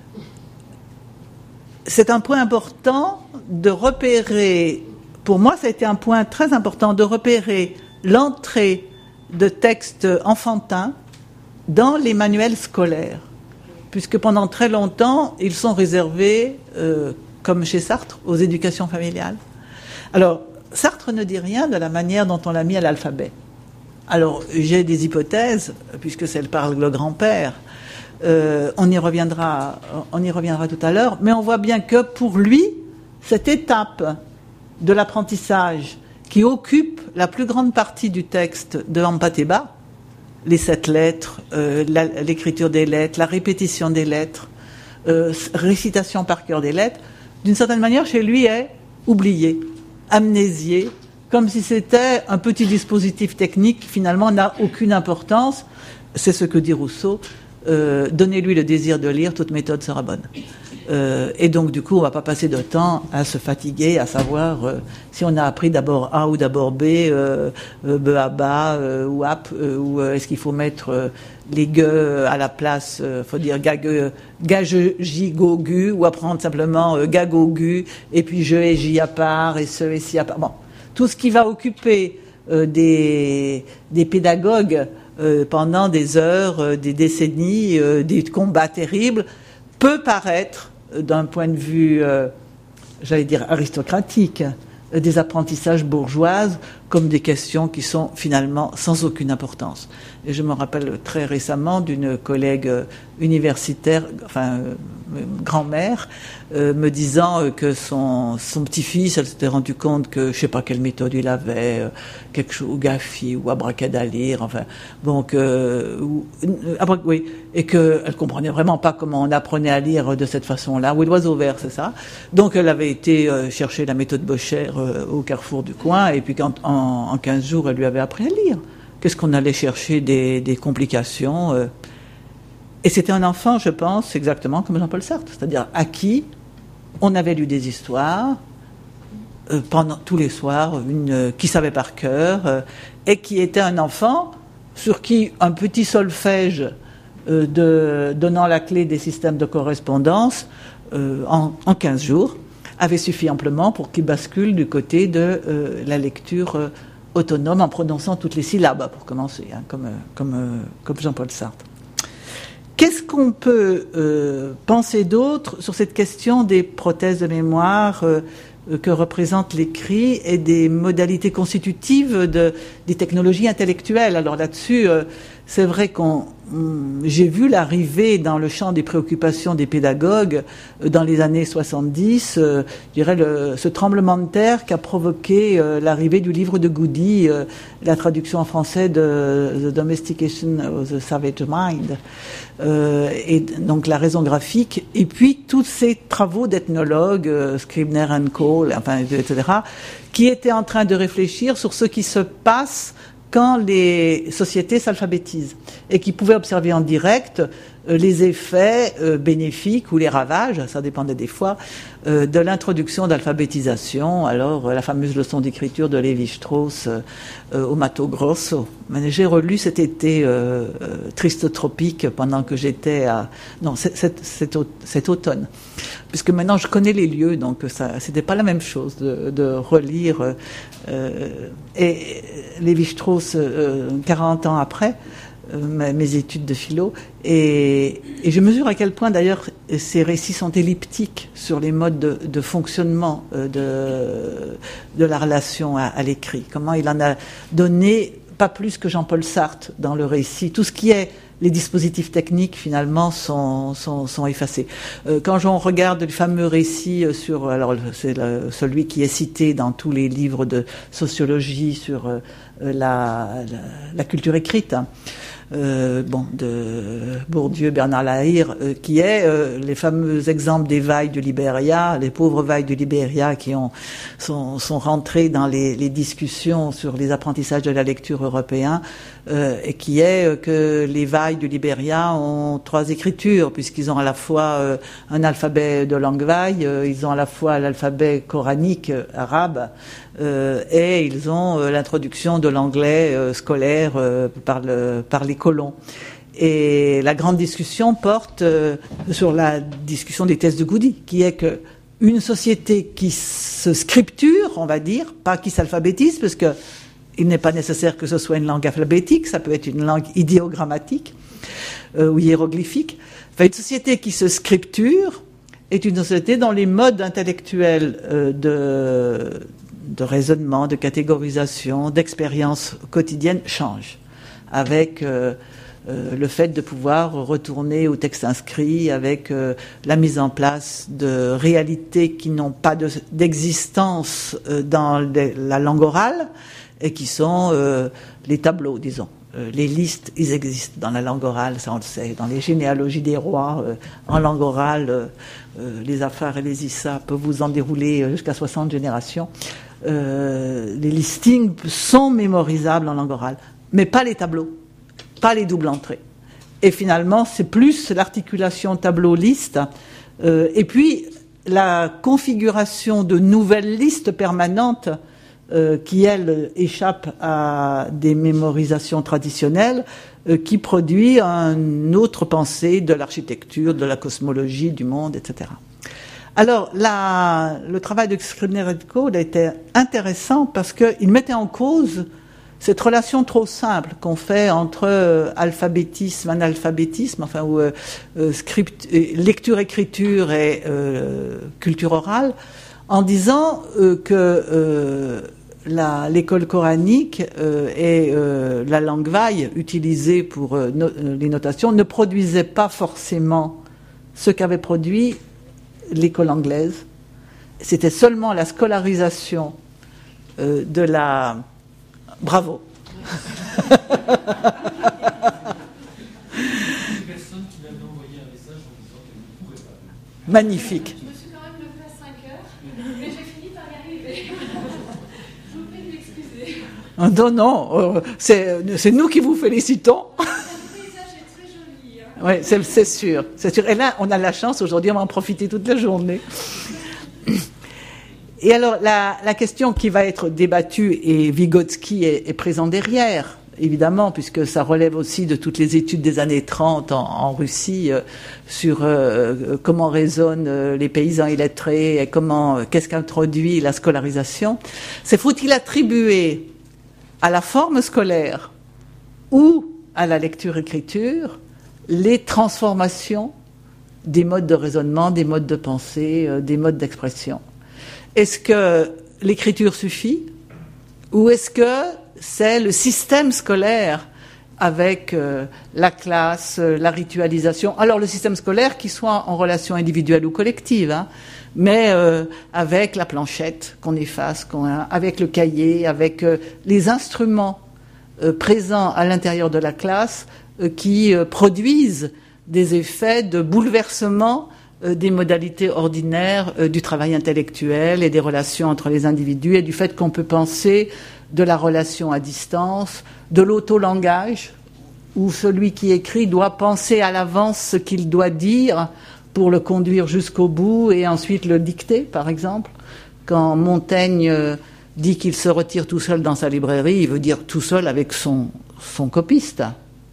C'est un point important de repérer, pour moi ça a été un point très important de repérer l'entrée de textes enfantins dans les manuels scolaires, puisque pendant très longtemps, ils sont réservés, euh, comme chez Sartre, aux éducations familiales. Alors, Sartre ne dit rien de la manière dont on l'a mis à l'alphabet. Alors, j'ai des hypothèses, puisque c'est par le grand-père, euh, on y reviendra, on y reviendra tout à l'heure, mais on voit bien que pour lui, cette étape de l'apprentissage qui occupe la plus grande partie du texte de Ampateba, les sept lettres, euh, la, l'écriture des lettres, la répétition des lettres, euh, récitation par cœur des lettres, d'une certaine manière, chez lui, est oublié, amnésié, comme si c'était un petit dispositif technique qui, finalement, n'a aucune importance. C'est ce que dit Rousseau. Euh, donnez-lui le désir de lire, toute méthode sera bonne. Euh, et donc, du coup, on ne va pas passer de temps à se fatiguer, à savoir euh, si on a appris d'abord A ou d'abord B, euh, euh, B à bas, euh, ou ap, euh, ou euh, est-ce qu'il faut mettre euh, les gueux à la place, il euh, faut dire gague, gage, gigogu, ou apprendre simplement euh, gagogu, et puis je et j à part, et ce et ci à part. Bon, tout ce qui va occuper euh, des, des pédagogues euh, pendant des heures, euh, des décennies, euh, des combats terribles, peut paraître, d'un point de vue, euh, j'allais dire, aristocratique, euh, des apprentissages bourgeoises, comme des questions qui sont finalement sans aucune importance. Et je me rappelle très récemment d'une collègue universitaire, enfin, euh, grand-mère, euh, me disant euh, que son, son petit-fils, elle s'était rendu compte que, je sais pas quelle méthode il avait, euh, quelque chose, ou Gafi, ou abracadalire, enfin, donc, euh, ou, euh, abra, oui, et qu'elle comprenait vraiment pas comment on apprenait à lire de cette façon-là, ou l'oiseau vert, c'est ça. Donc, elle avait été euh, chercher la méthode Bocher euh, au carrefour du coin, et puis quand, en, en quinze jours, elle lui avait appris à lire. Qu'est-ce qu'on allait chercher des, des complications euh, Et c'était un enfant, je pense, exactement comme Jean-Paul Sartre, c'est-à-dire à qui on avait lu des histoires euh, pendant tous les soirs, une, euh, qui savait par cœur, euh, et qui était un enfant sur qui un petit solfège euh, de, donnant la clé des systèmes de correspondance euh, en, en quinze jours avait suffi amplement pour qu'il bascule du côté de euh, la lecture euh, autonome en prononçant toutes les syllabes, pour commencer, hein, comme, comme, euh, comme Jean-Paul Sartre. Qu'est-ce qu'on peut euh, penser d'autre sur cette question des prothèses de mémoire euh, que représente l'écrit et des modalités constitutives de, des technologies intellectuelles? Alors là-dessus, euh, c'est vrai qu'on j'ai vu l'arrivée dans le champ des préoccupations des pédagogues euh, dans les années soixante-dix, euh, je dirais le, ce tremblement de terre qui a provoqué euh, l'arrivée du livre de Goody, euh, la traduction en français de The Domestication of the Savage Mind, euh, et donc la raison graphique, et puis tous ces travaux d'ethnologues, euh, Scribner and Co, enfin, et cetera, qui étaient en train de réfléchir sur ce qui se passe quand les sociétés s'alphabétisent et qui pouvaient observer en direct euh, les effets euh, bénéfiques ou les ravages, ça dépendait des fois, euh, de l'introduction d'alphabétisation. Alors, euh, la fameuse leçon d'écriture de Lévi-Strauss euh, euh, au Mato Grosso. Mais j'ai relu cet été euh, euh, Triste Tropique pendant que j'étais à... Non, c'est, c'est, c'est, cet automne. Puisque maintenant je connais les lieux, donc ça, c'était pas la même chose de, de relire euh, et Lévi-Strauss euh, quarante ans après euh, mes études de philo, et, et je mesure à quel point d'ailleurs ces récits sont elliptiques sur les modes de, de fonctionnement euh, de, de la relation à, à l'écrit. Comment il en a donné pas plus que Jean-Paul Sartre dans le récit. Tout ce qui est les dispositifs techniques, finalement, sont, sont, sont effacés. Euh, quand on regarde le fameux récit sur... Alors, c'est le, celui qui est cité dans tous les livres de sociologie sur euh, la, la, la culture écrite, hein. Euh, bon, de Bourdieu, Bernard Lahire, euh, qui est euh, les fameux exemples des vagues du Libéria, les pauvres vagues du Libéria qui ont, sont, sont rentrées dans les, les discussions sur les apprentissages de la lecture européen, euh, et qui est euh, que les vagues du Libéria ont trois écritures, puisqu'ils ont à la fois euh, un alphabet de langue vaille, euh, ils ont à la fois l'alphabet coranique euh, arabe, euh, et ils ont euh, l'introduction de l'anglais euh, scolaire euh, par, le, par les colons. Et la grande discussion porte euh, sur la discussion des tests de Goody, qui est que une société qui se scripture, on va dire, pas qui s'alphabétise, parce que il n'est pas nécessaire que ce soit une langue alphabétique, ça peut être une langue idéogrammatique euh, ou hiéroglyphique. Enfin, une société qui se scripture est une société dont les modes intellectuels euh, de, de raisonnement, de catégorisation, d'expérience quotidienne changent, avec euh, euh, le fait de pouvoir retourner au texte inscrit, avec euh, la mise en place de réalités qui n'ont pas de, d'existence euh, dans les, la langue orale, et qui sont euh, les tableaux, disons. Euh, les listes, ils existent dans la langue orale, ça on le sait. Dans les généalogies des rois, euh, en langue orale, euh, euh, les Afar et les Issa peuvent vous en dérouler jusqu'à soixante générations. Euh, les listings sont mémorisables en langue orale, mais pas les tableaux, pas les doubles entrées. Et finalement, c'est plus l'articulation tableau-liste, euh, et puis la configuration de nouvelles listes permanentes Euh, qui, elle, échappe à des mémorisations traditionnelles, euh, qui produit une autre pensée de l'architecture, de la cosmologie, du monde, et cetera. Alors, la, le travail de Scribner et Code a été intéressant parce qu'il mettait en cause cette relation trop simple qu'on fait entre euh, alphabétisme, analphabétisme, enfin, ou euh, euh, script, euh, lecture-écriture et euh, culture orale, en disant euh, que euh, la, l'école coranique euh, et euh, la langue vaille utilisée pour euh, no, les notations ne produisaient pas forcément ce qu'avait produit l'école anglaise. C'était seulement la scolarisation euh, de la... Bravo. Magnifique. Non, non, euh, c'est, c'est nous qui vous félicitons. Le paysage est très joli. Hein. Oui, c'est, c'est sûr, c'est sûr. Et là, on a la chance, aujourd'hui, on va en profiter toute la journée. Et alors, la, la question qui va être débattue, et Vygotsky est, est présent derrière, évidemment, puisque ça relève aussi de toutes les études des années trente en, en Russie, euh, sur euh, comment résonnent euh, les paysans illettrés, et comment, euh, qu'est-ce qu'introduit la scolarisation. C'est faut-il attribuer à la forme scolaire ou à la lecture-écriture les transformations des modes de raisonnement, des modes de pensée, euh, des modes d'expression. Est-ce que l'écriture suffit ou est-ce que c'est le système scolaire avec euh, la classe, euh, la ritualisation. Alors le système scolaire qui soit en relation individuelle ou collective, hein, mais euh, avec la planchette qu'on efface, qu'on, hein, avec le cahier, avec euh, les instruments euh, présents à l'intérieur de la classe euh, qui euh, produisent des effets de bouleversement euh, des modalités ordinaires euh, du travail intellectuel et des relations entre les individus et du fait qu'on peut penser de la relation à distance, de l'autolangage, où celui qui écrit doit penser à l'avance ce qu'il doit dire pour le conduire jusqu'au bout et ensuite le dicter, par exemple. Quand Montaigne euh, dit qu'il se retire tout seul dans sa librairie, il veut dire tout seul avec son, son copiste.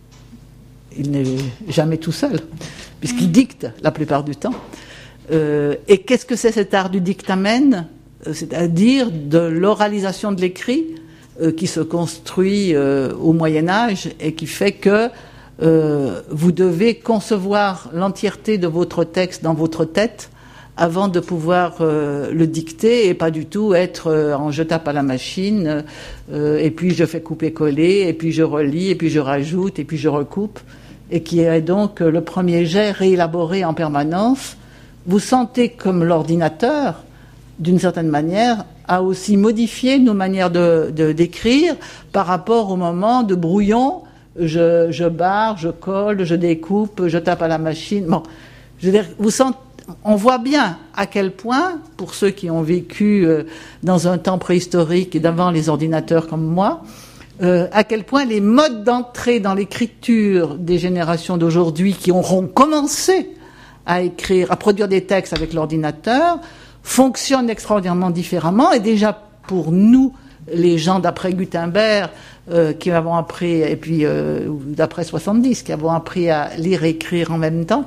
Il n'est jamais tout seul, puisqu'il dicte la plupart du temps. Euh, et qu'est-ce que c'est cet art du dictamen ? C'est-à-dire de l'oralisation de l'écrit euh, qui se construit euh, au Moyen-Âge et qui fait que euh, vous devez concevoir l'entièreté de votre texte dans votre tête avant de pouvoir euh, le dicter et pas du tout être euh, en je tape à la machine euh, et puis je fais couper-coller et puis je relis et puis je rajoute et puis je recoupe et qui est donc le premier jet réélaboré en permanence. Vous sentez comme l'ordinateur, d'une certaine manière, a aussi modifié nos manières de, de, d'écrire par rapport au moment de brouillon. Je, je barre, je colle, je découpe, je tape à la machine. Bon, je veux dire, vous sentez, on voit bien à quel point, pour ceux qui ont vécu euh, dans un temps préhistorique et d'avant les ordinateurs comme moi, euh, à quel point les modes d'entrée dans l'écriture des générations d'aujourd'hui qui auront commencé à écrire, à produire des textes avec l'ordinateur, fonctionnent extraordinairement différemement. Et déjà pour nous, les gens d'après Gutenberg, euh, qui avons appris, et puis euh, d'après soixante-dix, qui avons appris à lire et écrire en même temps,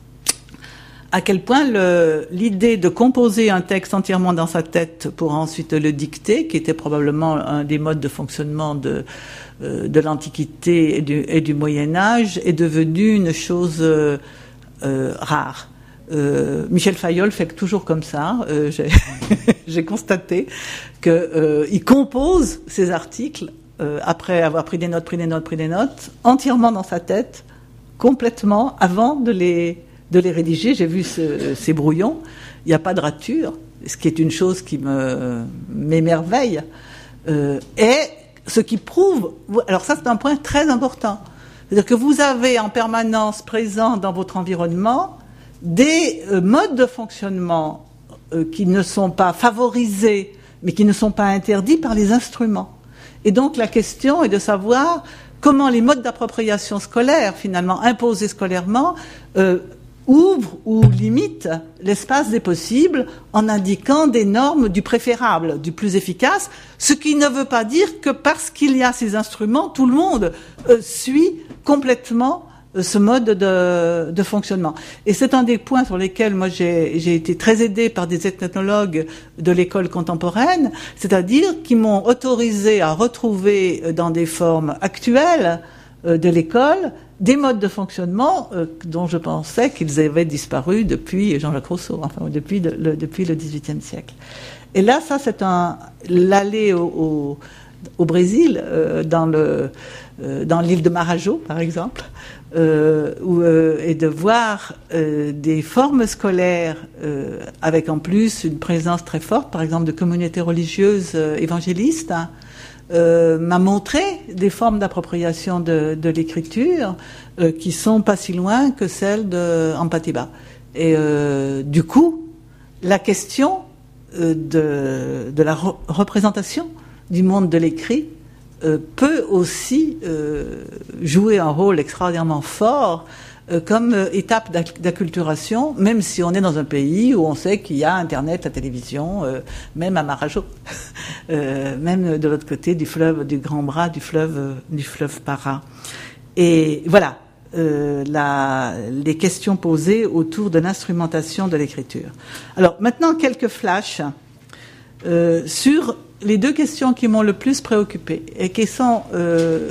à quel point le, l'idée de composer un texte entièrement dans sa tête pour ensuite le dicter, qui était probablement un des modes de fonctionnement de, euh, de l'Antiquité et du, et du Moyen-Âge, est devenue une chose euh, euh, rare. Euh, Michel Fayol fait toujours comme ça. Euh, j'ai, j'ai constaté qu'il euh, compose ses articles euh, après avoir pris des notes, pris des notes, pris des notes, entièrement dans sa tête, complètement, avant de les de les rédiger. J'ai vu ce, ces brouillons. Il n'y a pas de rature, ce qui est une chose qui me m'émerveille. Euh, et ce qui prouve, alors ça c'est un point très important, c'est-à-dire que vous avez en permanence présent dans votre environnement des euh, modes de fonctionnement euh, qui ne sont pas favorisés, mais qui ne sont pas interdits par les instruments. Et donc la question est de savoir comment les modes d'appropriation scolaire, finalement imposés scolairement, euh, ouvrent ou limitent l'espace des possibles en indiquant des normes du préférable, du plus efficace, ce qui ne veut pas dire que parce qu'il y a ces instruments, tout le monde euh, suit complètement ce mode de, de fonctionnement. Et c'est un des points sur lesquels moi j'ai, j'ai été très aidée par des ethnologues de l'école contemporaine, c'est-à-dire qui m'ont autorisé à retrouver dans des formes actuelles de l'école des modes de fonctionnement euh, dont je pensais qu'ils avaient disparu depuis Jean-Jacques Rousseau, enfin depuis le, depuis le dix-huitième siècle. Et là, ça c'est un l'aller au, au, au Brésil, euh, dans le euh, dans l'île de Marajo, par exemple. Euh, où, euh, et de voir euh, des formes scolaires euh, avec en plus une présence très forte, par exemple de communautés religieuses euh, évangélistes, hein, euh, m'a montré des formes d'appropriation de, de l'écriture euh, qui sont pas si loin que celles de Ampateba. Et euh, du coup, la question euh, de, de la re- représentation du monde de l'écrit Euh, peut aussi euh, jouer un rôle extraordinairement fort euh, comme euh, étape d'acculturation, même si on est dans un pays où on sait qu'il y a Internet, la télévision, euh, même à Marajo, euh, même de l'autre côté du fleuve, du grand bras du fleuve, euh, du fleuve Para. Et voilà euh, la, les questions posées autour de l'instrumentation de l'écriture. Alors maintenant quelques flashs euh, sur les deux questions qui m'ont le plus préoccupée et qui sont euh,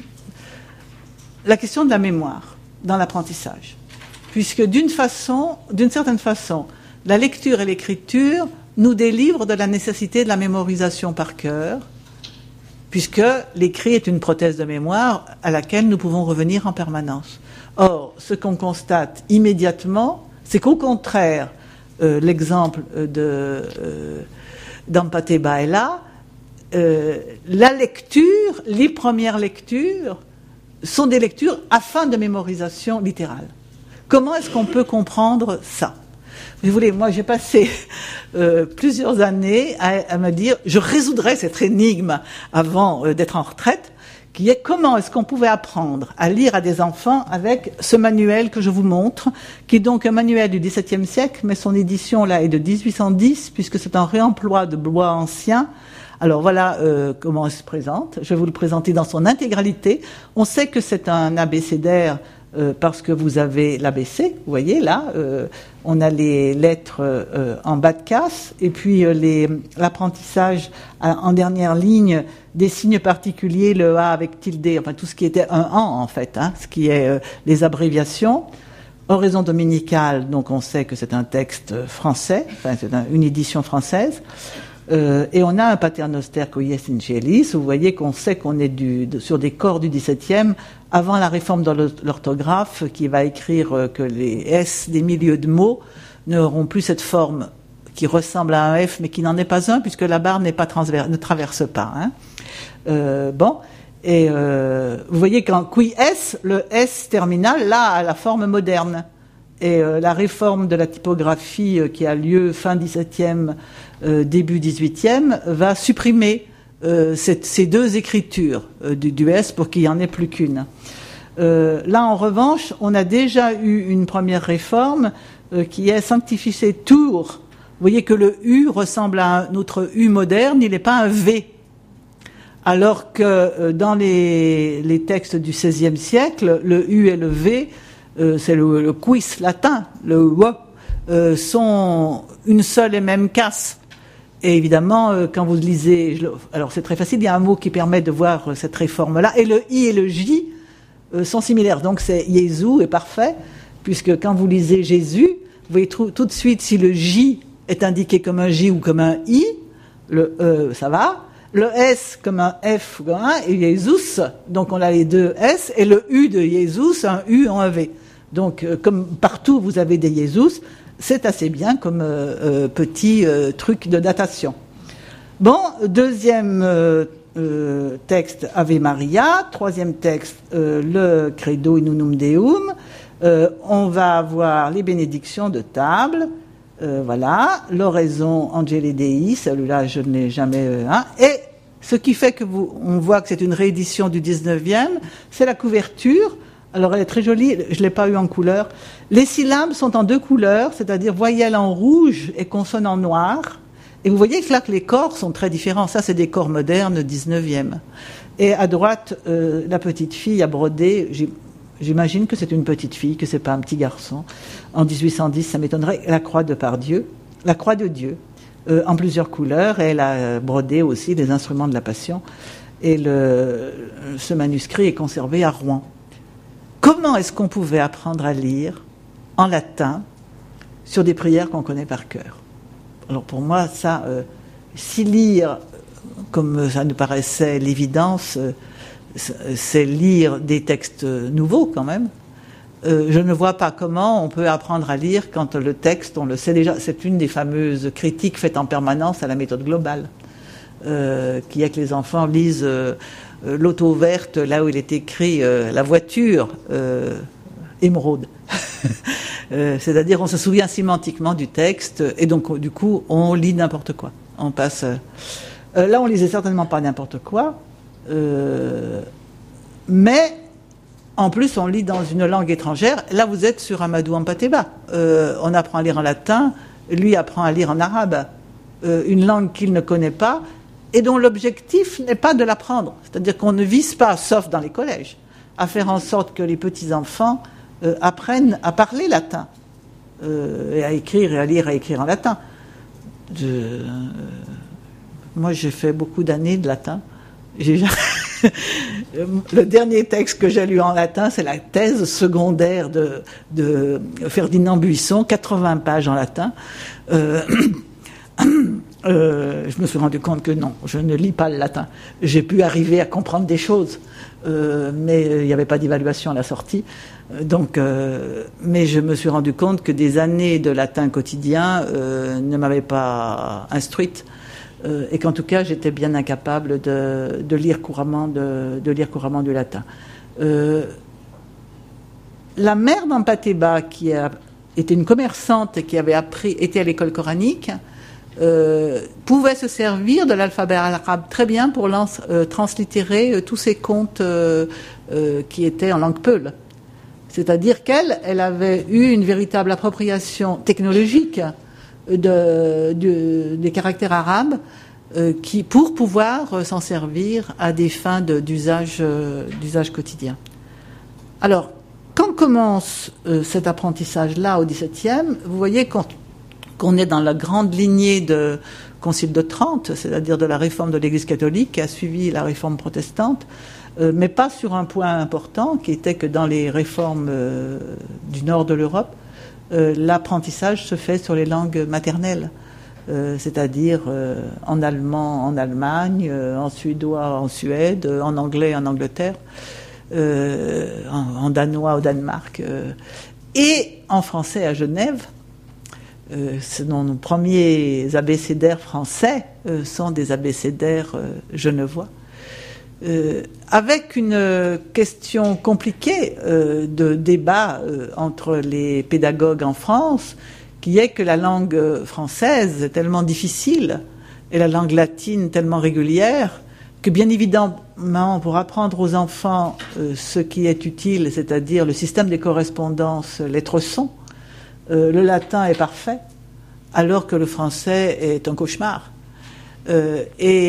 la question de la mémoire dans l'apprentissage. Puisque d'une façon, d'une certaine façon, la lecture et l'écriture nous délivrent de la nécessité de la mémorisation par cœur, puisque l'écrit est une prothèse de mémoire à laquelle nous pouvons revenir en permanence. Or, ce qu'on constate immédiatement, c'est qu'au contraire, euh, l'exemple de... Euh, d'Ampateba est là, euh, la lecture, les premières lectures sont des lectures à fin de mémorisation littérale. Comment est-ce qu'on peut comprendre ça ? Vous voulez, moi j'ai passé euh, plusieurs années à, à me dire, je résoudrais cette énigme avant euh, d'être en retraite. qui est comment est-ce qu'on pouvait apprendre à lire à des enfants avec ce manuel que je vous montre, qui est donc un manuel du dix-septième siècle, mais son édition là est de dix-huit cent dix, puisque c'est un réemploi de bois ancien. Alors voilà euh, comment il se présente. Je vais vous le présenter dans son intégralité. On sait que c'est un abécédaire euh, parce que vous avez l'A B C, vous voyez là, euh, on a les lettres euh, en bas de casse, et puis euh, les, l'apprentissage à, en dernière ligne des signes particuliers, le A avec tilde, enfin tout ce qui était un an en fait, hein, ce qui est euh, les abréviations. Oraison dominicale, donc on sait que c'est un texte français, enfin c'est un, une édition française. Euh, et on a un Paternoster Coies Ingelis, vous voyez qu'on sait qu'on est du, de, sur des corps du dix-septième, avant la réforme de l'orthographe, qui va écrire euh, que les S des milieux de mots n'auront plus cette forme qui ressemble à un F, mais qui n'en est pas un, puisque la barre n'est pas transver- ne traverse pas. Hein. Euh, bon, et euh, vous voyez qu'en Quies, le S terminal, là, a la forme moderne. Et euh, la réforme de la typographie euh, qui a lieu fin dix-septième, euh, début dix-huitième, va supprimer euh, cette, ces deux écritures euh, du, du S pour qu'il n'y en ait plus qu'une. Euh, là, en revanche, on a déjà eu une première réforme euh, qui est Sanctifice Tour. Vous voyez que le U ressemble à notre U moderne, il n'est pas un V. Alors que euh, dans les, les textes du seizième siècle, le U et le V, Euh, c'est le, le quis latin, le W, euh, sont une seule et même casse. Et évidemment, euh, quand vous lisez, je, alors c'est très facile, il y a un mot qui permet de voir euh, cette réforme-là, et le I et le J euh, sont similaires. Donc c'est Jésus est parfait, puisque quand vous lisez Jésus, vous voyez tout, tout de suite si le J est indiqué comme un J ou comme un I, le E, ça va. Le S comme un F ou comme un et Jésus, donc on a les deux S, et le U de Jésus, un U en un V. Donc, euh, comme partout vous avez des Jésus, c'est assez bien comme euh, euh, petit euh, truc de datation. Bon, deuxième euh, euh, texte, Ave Maria. Troisième texte, euh, le Credo in unum Deum. Euh, on va avoir les bénédictions de table. Euh, voilà, l'oraison Angeli Dei, celui-là je ne l'ai jamais... Euh, hein, et ce qui fait que vous, on voit que c'est une réédition du dix-neuvième, c'est la couverture. Alors elle est très jolie, je ne l'ai pas eu en couleur. Les syllabes sont en deux couleurs, c'est-à-dire voyelles en rouge et consonnes en noir. Et vous voyez que là que les corps sont très différents. Ça, c'est des corps modernes dix-neuvième. Et à droite, euh, la petite fille a brodé... J'imagine que c'est une petite fille, que c'est pas un petit garçon. En dix-huit cent dix, ça m'étonnerait. La croix de par Dieu, la croix de Dieu, euh, en plusieurs couleurs. Et elle a brodé aussi les instruments de la Passion. Et le, ce manuscrit est conservé à Rouen. Comment est-ce qu'on pouvait apprendre à lire en latin sur des prières qu'on connaît par cœur? Alors pour moi, ça, euh, si lire, comme ça nous paraissait l'évidence, euh, c'est lire des textes nouveaux quand même. Euh, je ne vois pas comment on peut apprendre à lire quand le texte, on le sait déjà. C'est une des fameuses critiques faites en permanence à la méthode globale, euh, qui est que les enfants lisent euh, l'auto verte là où il est écrit euh, la voiture euh, émeraude. euh, c'est-à-dire on se souvient sémantiquement du texte et donc du coup on lit n'importe quoi. On passe. Euh, là on lisait certainement pas n'importe quoi. Euh, mais en plus on lit dans une langue étrangère. Là vous êtes sur Amadou Hampâté-Bâ. Euh, on apprend à lire en latin, lui apprend à lire en arabe, euh, une langue qu'il ne connaît pas et dont l'objectif n'est pas de l'apprendre. C'est-à-dire qu'on ne vise pas, sauf dans les collèges, à faire en sorte que les petits-enfants euh, apprennent à parler latin euh, et à écrire et à lire et à écrire en latin. Je, euh, moi j'ai fait beaucoup d'années de latin. J'ai le dernier texte que j'ai lu en latin, c'est la thèse secondaire de, de Ferdinand Buisson, quatre-vingts pages en latin. Euh, euh, je me suis rendu compte que non, je ne lis pas le latin. J'ai pu arriver à comprendre des choses, euh, mais il n'y avait pas d'évaluation à la sortie. Donc, euh, mais je me suis rendu compte que des années de latin quotidien euh, ne m'avaient pas instruite. Euh, et qu'en tout cas, j'étais bien incapable de, de, lire, couramment, de, de lire couramment du latin. Euh, la mère d'Hampâté-Bâ, qui a, était une commerçante et qui avait appris, était à l'école coranique, euh, pouvait se servir de l'alphabet arabe très bien pour lance, euh, translittérer euh, tous ces contes euh, euh, qui étaient en langue peul. C'est-à-dire qu'elle, elle avait eu une véritable appropriation technologique de, de, des caractères arabes euh, qui, pour pouvoir euh, s'en servir à des fins de, d'usage, euh, d'usage quotidien. Alors, quand commence euh, cet apprentissage-là au dix-septième, vous voyez qu'on, qu'on est dans la grande lignée de Concile de Trente, c'est-à-dire de la réforme de l'Église catholique qui a suivi la réforme protestante, euh, mais pas sur un point important qui était que dans les réformes euh, du nord de l'Europe, euh, l'apprentissage se fait sur les langues maternelles, euh, c'est-à-dire euh, en allemand en Allemagne, euh, en suédois en Suède, en anglais en Angleterre. Euh, en, en danois au Danemark, euh, et en français à Genève. Euh, nos premiers abécédaires français euh, sont des abécédaires euh, genevois, euh, avec une question compliquée euh, de débat euh, entre les pédagogues en France, qui est que la langue française est tellement difficile et la langue latine tellement régulière que bien évidemment, pour apprendre aux enfants euh, ce qui est utile, c'est-à-dire le système des correspondances lettres-sons, euh, le latin est parfait, alors que le français est un cauchemar. Euh,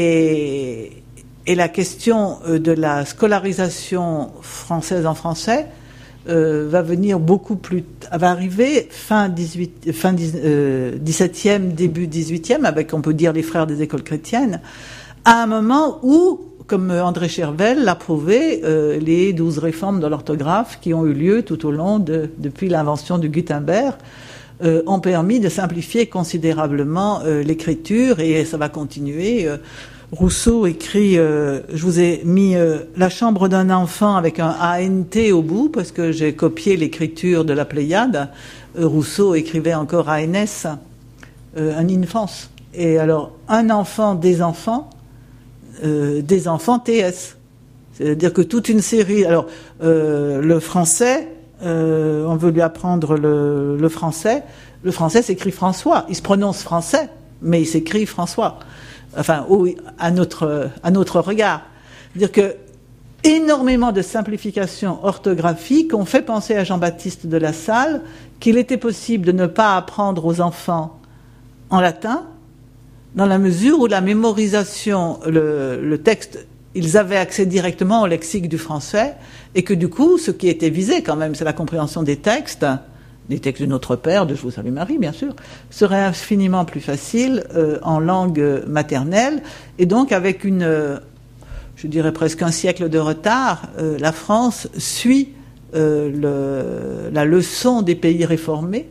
et, et la question de la scolarisation française en français euh, va venir beaucoup plus, va arriver fin, dix-huit, fin dix-septième, début dix-huitième, avec, on peut dire, les frères des écoles chrétiennes, à un moment où, comme André Chervel l'a prouvé, euh, les douze réformes de l'orthographe qui ont eu lieu tout au long de, depuis l'invention de Gutenberg, euh, ont permis de simplifier considérablement euh, l'écriture, et ça va continuer. Euh, Rousseau écrit, euh, je vous ai mis euh, la chambre d'un enfant avec un A N T au bout, parce que j'ai copié l'écriture de la Pléiade. Euh, Rousseau écrivait encore A N S, euh, un infance. Et alors, un enfant, des enfants, Euh, des enfants T S. C'est-à-dire que toute une série... Alors, euh, le français, euh, on veut lui apprendre le, le français. Le français s'écrit François. Il se prononce français, mais il s'écrit François. Enfin, oui, à notre, à notre regard. C'est-à-dire que énormément de simplifications orthographiques ont fait penser à Jean-Baptiste de La Salle qu'il était possible de ne pas apprendre aux enfants en latin, dans la mesure où la mémorisation, le, le texte, ils avaient accès directement au lexique du français, et que du coup, ce qui était visé quand même, c'est la compréhension des textes, des textes de Notre Père, de Je vous salue Marie, bien sûr, serait infiniment plus facile euh, en langue maternelle, et donc avec une, euh, je dirais presque un siècle de retard, euh, la France suit euh, le, la leçon des pays réformés,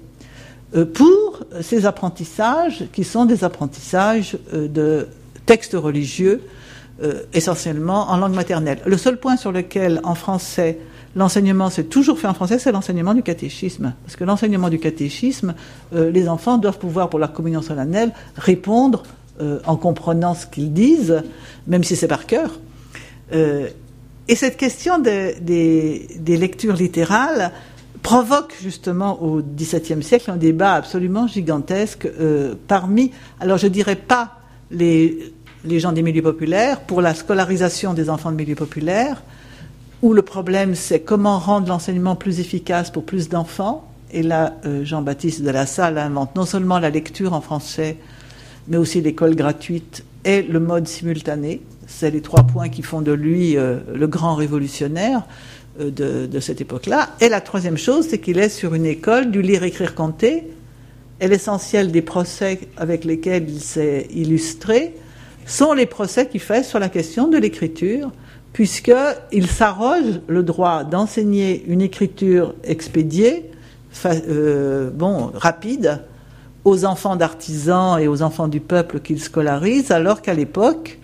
pour ces apprentissages qui sont des apprentissages de textes religieux, euh, essentiellement en langue maternelle. Le seul point sur lequel, en français, l'enseignement s'est toujours fait en français, c'est l'enseignement du catéchisme. Parce que l'enseignement du catéchisme, euh, les enfants doivent pouvoir, pour leur communion solennelle, répondre euh, en comprenant ce qu'ils disent, même si c'est par cœur. Euh, et cette question des, des, des lectures littérales provoque justement au dix-septième siècle un débat absolument gigantesque euh, parmi, alors je dirais pas les, les gens des milieux populaires, pour la scolarisation des enfants de milieux populaires, où le problème c'est comment rendre l'enseignement plus efficace pour plus d'enfants. Et là, euh, Jean-Baptiste de La Salle invente non seulement la lecture en français, mais aussi l'école gratuite et le mode simultané. C'est les trois points qui font de lui euh, le grand révolutionnaire De, de cette époque-là. Et la troisième chose, c'est qu'il est sur une école du lire-écrire-compter, et l'essentiel des procès avec lesquels il s'est illustré sont les procès qu'il fait sur la question de l'écriture, puisqu'il s'arroge le droit d'enseigner une écriture expédiée, fa- euh, bon, rapide, aux enfants d'artisans et aux enfants du peuple qu'il scolarise, alors qu'à l'époque,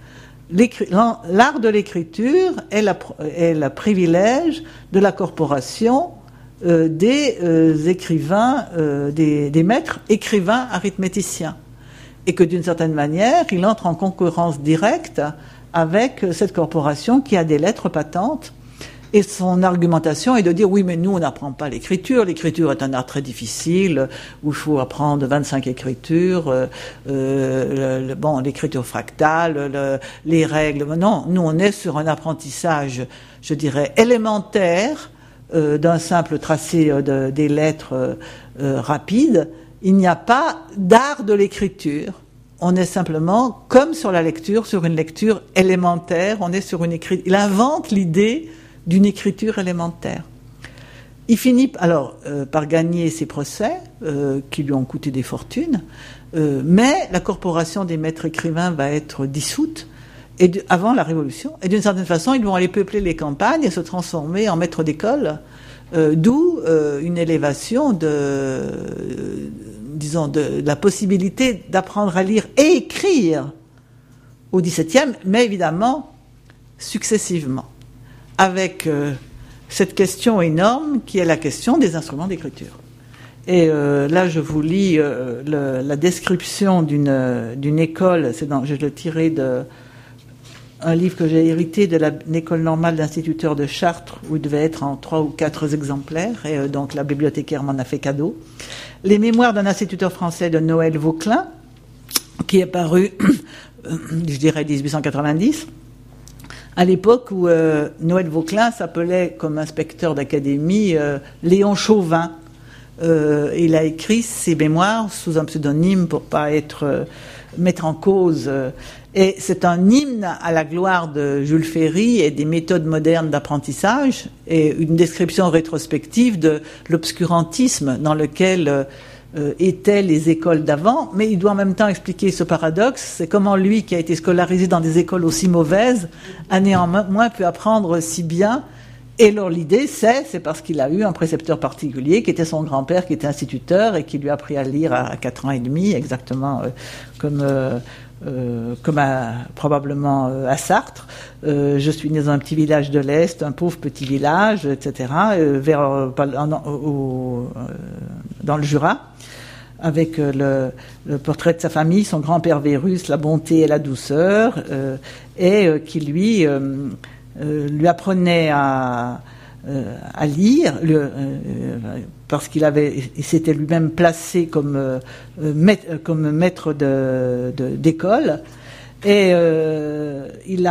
l'art de l'écriture est, la, est le privilège de la corporation euh, des euh, écrivains, euh, des, des maîtres écrivains arithméticiens. Et que d'une certaine manière, il entre en concurrence directe avec cette corporation qui a des lettres patentes Et son argumentation est de dire, oui, mais nous, on n'apprend pas l'écriture. L'écriture est un art très difficile, où il faut apprendre vingt-cinq écritures, euh, euh, le, bon, l'écriture fractale, le, les règles. Non, nous, on est sur un apprentissage, je dirais, élémentaire, euh, d'un simple tracé euh, de, des lettres euh, euh, rapides. Il n'y a pas d'art de l'écriture. On est simplement, comme sur la lecture, sur une lecture élémentaire. On est sur une écriture. Il invente l'idée d'une écriture élémentaire. Il finit alors euh, par gagner ses procès, euh, qui lui ont coûté des fortunes, euh, mais la corporation des maîtres écrivains va être dissoute et de, avant la Révolution, et d'une certaine façon, ils vont aller peupler les campagnes et se transformer en maîtres d'école, euh, d'où euh, une élévation de, euh, disons, de, de la possibilité d'apprendre à lire et écrire au dix-septième, mais évidemment successivement, avec euh, cette question énorme qui est la question des instruments d'écriture. Et euh, là, je vous lis euh, le, la description d'une, d'une école, c'est dans, je l'ai tiré de un livre que j'ai hérité de la, l'école normale d'instituteurs de Chartres, où il devait être en trois ou quatre exemplaires, et euh, donc la bibliothécaire m'en a fait cadeau. Les mémoires d'un instituteur français de Noël Vauquelin, qui est paru, je dirais, dix-huit cent quatre-vingt-dix, à l'époque où euh, Noël Vauquelin s'appelait comme inspecteur d'académie euh, Léon Chauvin. Euh, il a écrit ses mémoires sous un pseudonyme pour pas être euh, mettre en cause. Euh, et c'est un hymne à la gloire de Jules Ferry et des méthodes modernes d'apprentissage et une description rétrospective de l'obscurantisme dans lequel euh, Euh, étaient les écoles d'avant, mais il doit en même temps expliquer ce paradoxe, c'est comment lui, qui a été scolarisé dans des écoles aussi mauvaises, a néanmoins pu apprendre si bien. Et alors l'idée, c'est, c'est parce qu'il a eu un précepteur particulier, qui était son grand-père, qui était instituteur, et qui lui a appris à lire à quatre ans et demi, exactement euh, comme... Euh, Euh, comme à, probablement euh, à Sartre. Euh, je suis né dans un petit village de l'Est, un pauvre petit village, et cetera, euh, vers, euh, en, au, euh, dans le Jura, avec euh, le, le portrait de sa famille, son grand-père Vérus, la bonté et la douceur, euh, et euh, qui lui, euh, euh, lui apprenait à, euh, à lire, le, euh, parce qu'il avait, il s'était lui-même placé comme, euh, maître, comme maître de, de, d'école, et euh, il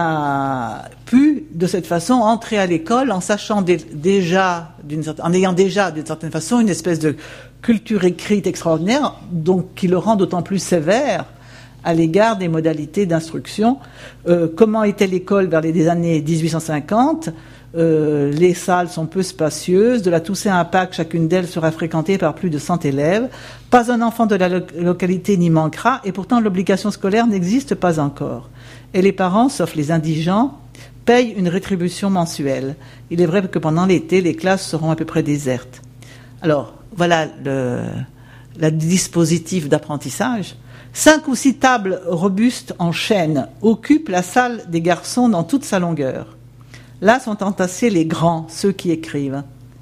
a pu, de cette façon, entrer à l'école en sachant dé, déjà, d'une certaine, en ayant déjà, d'une certaine façon, une espèce de culture écrite extraordinaire, donc qui le rend d'autant plus sévère à l'égard des modalités d'instruction. Euh, comment était l'école vers les années dix-huit cent cinquante? Euh, les salles sont peu spacieuses. De la Toussaint à Pâques, chacune d'elles sera fréquentée par plus de cent élèves. Pas un enfant de la lo- localité n'y manquera, et pourtant l'obligation scolaire n'existe pas encore. Et les parents, sauf les indigents, payent une rétribution mensuelle. Il est vrai que pendant l'été, les classes seront à peu près désertes. Alors, voilà le, le dispositif d'apprentissage. Cinq ou six tables robustes en chêne occupent la salle des garçons dans toute sa longueur. Là sont entassés les grands, ceux qui écrivent.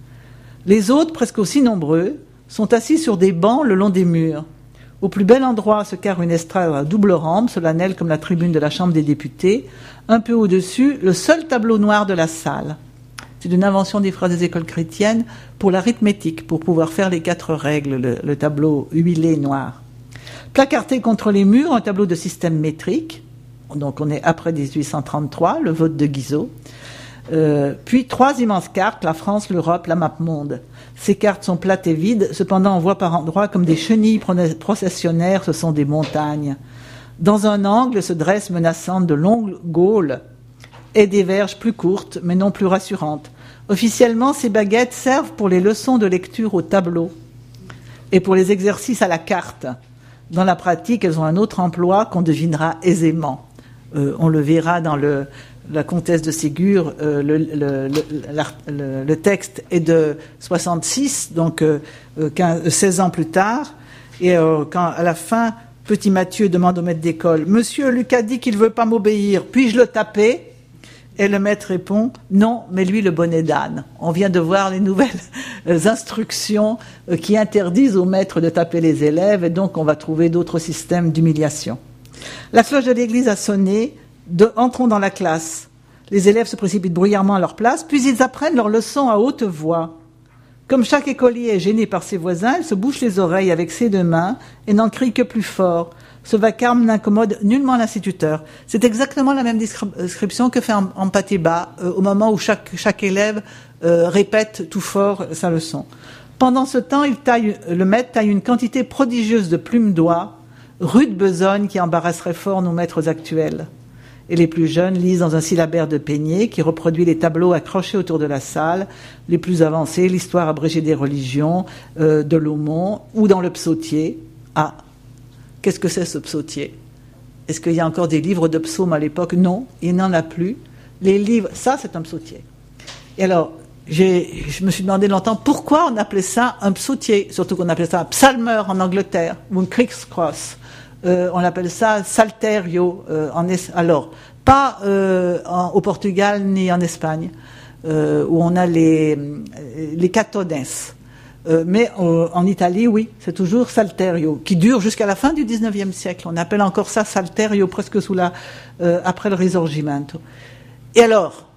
Les autres, presque aussi nombreux, sont assis sur des bancs le long des murs. Au plus bel endroit se carre une estrade à double rampe, solennelle comme la tribune de la Chambre des députés. Un peu au-dessus, le seul tableau noir de la salle. C'est une invention des frères des écoles chrétiennes pour l'arithmétique, pour pouvoir faire les quatre règles, le, le tableau huilé noir. Placardé contre les murs, un tableau de système métrique. Donc on est après dix-huit cent trente-trois, le vote de Guizot. Euh, puis trois immenses cartes, la France, l'Europe, la map monde. Ces cartes sont plates et vides, cependant on voit par endroits comme des chenilles processionnaires, ce sont des montagnes. Dans un angle se dressent menaçantes de longues gaules et des verges plus courtes, mais non plus rassurantes. Officiellement, ces baguettes servent pour les leçons de lecture au tableau et pour les exercices à la carte. Dans la pratique, elles ont un autre emploi qu'on devinera aisément. Euh, on le verra dans le la comtesse de Ségur, euh, le, le, le, le, le texte est de soixante-six, donc euh, quinze, seize ans plus tard, et euh, quand à la fin, petit Mathieu demande au maître d'école, « Monsieur, Luc a dit qu'il ne veut pas m'obéir, puis-je le taper ?» Et le maître répond, « Non, mais lui le bonnet d'âne. » On vient de voir les nouvelles instructions qui interdisent aux maîtres de taper les élèves, et donc on va trouver d'autres systèmes d'humiliation. La cloche de l'église a sonné. De, entrons dans la classe. Les élèves se précipitent bruyamment à leur place, puis ils apprennent leurs leçons à haute voix. Comme chaque écolier est gêné par ses voisins, il se bouche les oreilles avec ses deux mains et n'en crie que plus fort. Ce vacarme n'incommode nullement l'instituteur. C'est exactement la même description que fait en, en pâté bas, euh, au moment où chaque, chaque élève euh, répète tout fort sa leçon. Pendant ce temps, il taille, le maître taille une quantité prodigieuse de plumes d'oie, rude besogne qui embarrasserait fort nos maîtres actuels. Et les plus jeunes lisent dans un syllabaire de peigné qui reproduit les tableaux accrochés autour de la salle, les plus avancés, l'histoire abrégée des religions, euh, de l'Aumont, ou dans le psautier. Ah, qu'est-ce que c'est ce psautier? Est-ce qu'il y a encore des livres de psaumes à l'époque? Non, il n'en a plus. Les livres, ça c'est un psautier. Et alors, j'ai, je me suis demandé longtemps pourquoi on appelait ça un psautier, surtout qu'on appelait ça un psalmeur en Angleterre, ou un kriegskross. Euh, on appelle ça salterio, euh, en es- alors pas euh, en, au Portugal ni en Espagne, euh, où on a les, les catones. Euh, mais euh, en Italie, oui, c'est toujours salterio, qui dure jusqu'à la fin du dix-neuvième siècle. On appelle encore ça salterio, presque sous la, euh, après le Risorgimento. Et alors,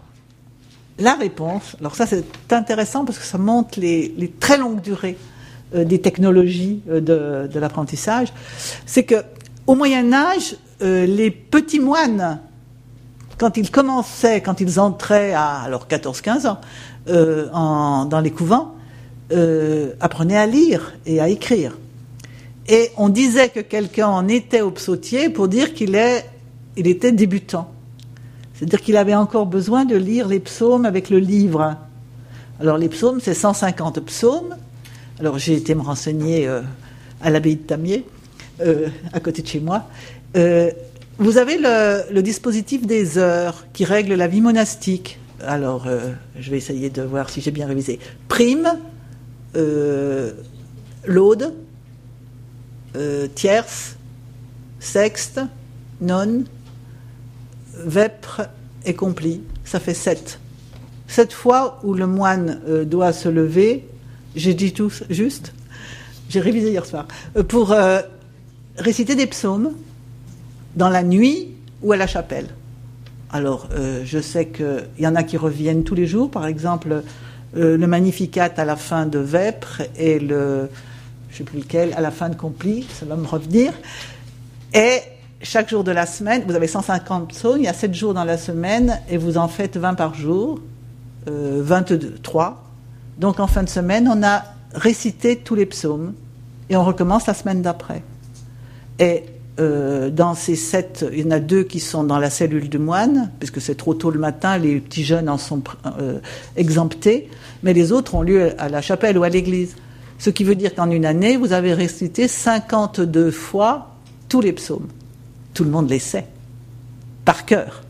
la réponse, alors ça c'est intéressant parce que ça montre les, les très longues durées euh, des technologies euh, de, de l'apprentissage, c'est que au Moyen-Âge, euh, les petits moines, quand ils commençaient, quand ils entraient à alors quatorze quinze ans euh, en, dans les couvents, euh, apprenaient à lire et à écrire. Et on disait que quelqu'un en était au psautier pour dire qu'il est, il était débutant. C'est-à-dire qu'il avait encore besoin de lire les psaumes avec le livre. Alors les psaumes, c'est cent cinquante psaumes. Alors j'ai été me renseigner euh, à l'abbaye de Tamier, euh, à côté de chez moi. Euh, vous avez le, le dispositif des heures qui règle la vie monastique. Alors euh, je vais essayer de voir si j'ai bien révisé. Prime, euh, laude, euh, tierce, sexte, nonne, vêpres et complis, ça fait sept. Sept fois où le moine euh, doit se lever, j'ai dit tout juste, j'ai révisé hier soir, euh, pour euh, réciter des psaumes dans la nuit ou à la chapelle. Alors, euh, je sais qu'il y en a qui reviennent tous les jours, par exemple, euh, le Magnificat à la fin de Vêpres et le, je ne sais plus lequel, à la fin de Complis, ça va me revenir. Et chaque jour de la semaine, vous avez cent cinquante psaumes, il y a sept jours dans la semaine, et vous en faites vingt par jour, euh, vingt-trois. Donc en fin de semaine, on a récité tous les psaumes, et on recommence la semaine d'après. Et euh, dans ces sept, il y en a deux qui sont dans la cellule du moine, puisque c'est trop tôt le matin, les petits jeunes en sont euh, exemptés, mais les autres ont lieu à la chapelle ou à l'église. Ce qui veut dire qu'en une année, vous avez récité cinquante-deux fois tous les psaumes. Tout le monde les sait, par cœur.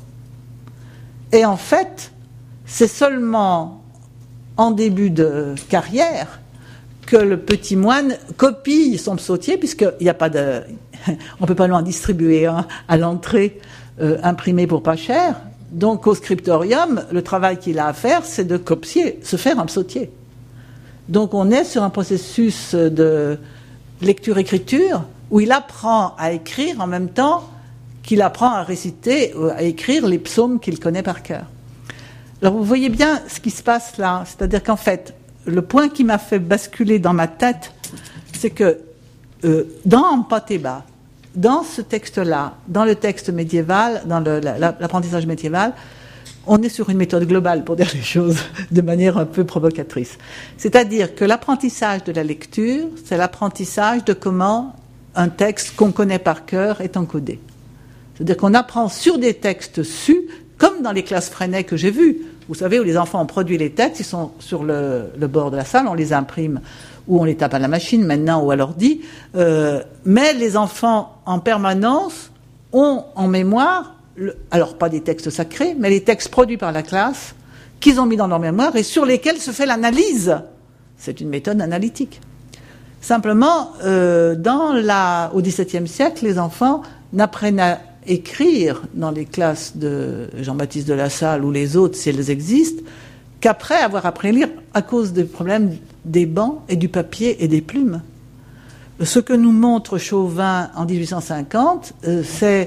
Et en fait, c'est seulement en début de carrière que le petit moine copie son psautier, puisqu'il n'y a pas de, on ne peut pas lui en distribuer un à l'entrée euh, imprimé pour pas cher. Donc au scriptorium, le travail qu'il a à faire, c'est de copier, se faire un psautier. Donc on est sur un processus de lecture-écriture où il apprend à écrire en même temps qu'il apprend à réciter, à écrire les psaumes qu'il connaît par cœur. Alors vous voyez bien ce qui se passe là, c'est-à-dire qu'en fait, le point qui m'a fait basculer dans ma tête, c'est que euh, dans Pateba, dans ce texte-là, dans le texte médiéval, dans le, la, l'apprentissage médiéval, on est sur une méthode globale pour dire les choses de manière un peu provocatrice. C'est-à-dire que l'apprentissage de la lecture, c'est l'apprentissage de comment un texte qu'on connaît par cœur est encodé. C'est-à-dire qu'on apprend sur des textes sus, comme dans les classes Freinet que j'ai vues. Vous savez, où les enfants ont produit les textes, ils sont sur le, le bord de la salle, on les imprime, ou on les tape à la machine maintenant, ou à l'ordi. Euh, mais les enfants, en permanence, ont en mémoire, le, alors pas des textes sacrés, mais les textes produits par la classe, qu'ils ont mis dans leur mémoire, et sur lesquels se fait l'analyse. C'est une méthode analytique. Simplement, euh, dans la, au dix-septième siècle, les enfants n'apprennent à écrire dans les classes de Jean-Baptiste de La Salle ou les autres, si elles existent, qu'après avoir appris à lire à cause des problèmes des bancs et du papier et des plumes. Ce que nous montre Chauvin en dix-huit cent cinquante, euh, c'est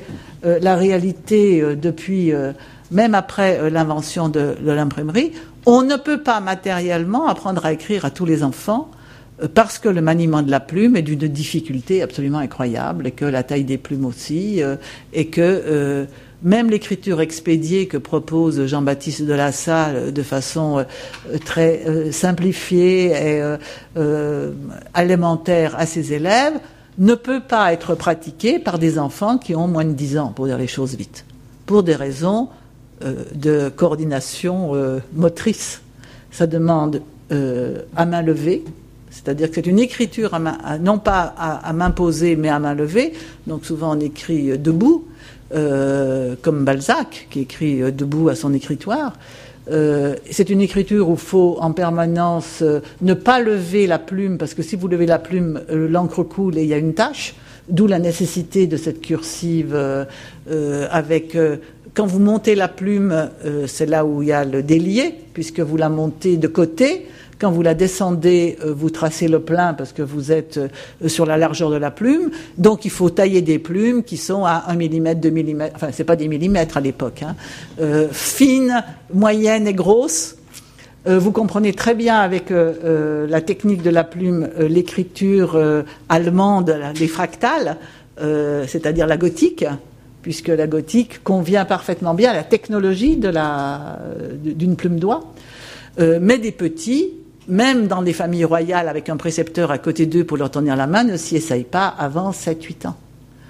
euh, la réalité euh, depuis, euh, même après euh, l'invention de, de l'imprimerie, on ne peut pas matériellement apprendre à écrire à tous les enfants euh, parce que le maniement de la plume est d'une difficulté absolument incroyable et que la taille des plumes aussi euh, et que euh, même l'écriture expédiée que propose Jean-Baptiste de La Salle de façon euh, très euh, simplifiée et euh, euh, élémentaire à ses élèves ne peut pas être pratiquée par des enfants qui ont moins de dix ans, pour dire les choses vite, pour des raisons euh, de coordination euh, motrice. Ça demande euh, à main levée, c'est-à-dire que c'est une écriture à main, à, non pas à, à main posée mais à main levée, donc souvent on écrit debout, Euh, comme Balzac, qui écrit euh, debout à son écritoire. Euh, c'est une écriture où il faut en permanence euh, ne pas lever la plume, parce que si vous levez la plume, euh, l'encre coule et il y a une tache, d'où la nécessité de cette cursive euh, euh, avec... Euh, quand vous montez la plume, euh, c'est là où il y a le délié, puisque vous la montez de côté. Quand vous la descendez, vous tracez le plein parce que vous êtes sur la largeur de la plume. Donc il faut tailler des plumes qui sont à un millimètre, deux millimètres, enfin c'est pas des millimètres à l'époque, hein, euh, fines, moyennes et grosses. Euh, vous comprenez très bien avec euh, euh, la technique de la plume euh, l'écriture euh, allemande, les fractales, euh, c'est-à-dire la gothique, puisque la gothique convient parfaitement bien à la technologie de la, d'une plume d'oie. Euh, mais des petits, même dans des familles royales avec un précepteur à côté d'eux pour leur tenir la main, ne s'y essayent pas avant sept huit ans.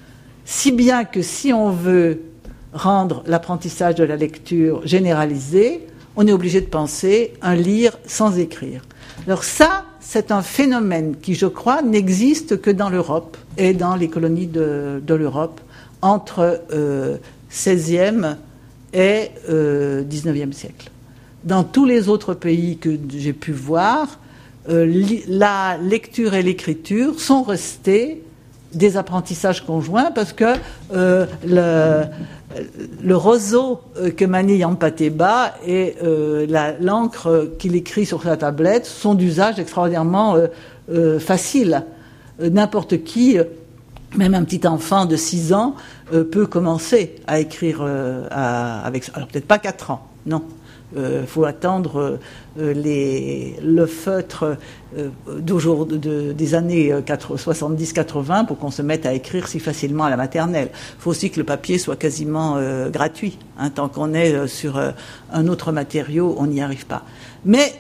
Si bien que si on veut rendre l'apprentissage de la lecture généralisé, on est obligé de penser un lire sans écrire. Alors ça, c'est un phénomène qui, je crois, n'existe que dans l'Europe et dans les colonies de, de l'Europe entre euh, seizième et euh, dix-neuvième siècle. Dans tous les autres pays que j'ai pu voir, euh, li- la lecture et l'écriture sont restés des apprentissages conjoints parce que euh, le, le roseau que manie Yampateba et euh, la, l'encre qu'il écrit sur sa tablette sont d'usage extraordinairement euh, euh, facile. Euh, n'importe qui, euh, même un petit enfant de six ans, euh, peut commencer à écrire euh, à, avec... Alors peut-être pas quatre ans, non. Il euh, faut attendre euh, les, le feutre euh, d'aujourd'hui, de, des années soixante-dix quatre-vingts pour qu'on se mette à écrire si facilement à la maternelle. Il faut aussi que le papier soit quasiment euh, gratuit. Hein, tant qu'on est euh, sur euh, un autre matériau, on n'y arrive pas. Mais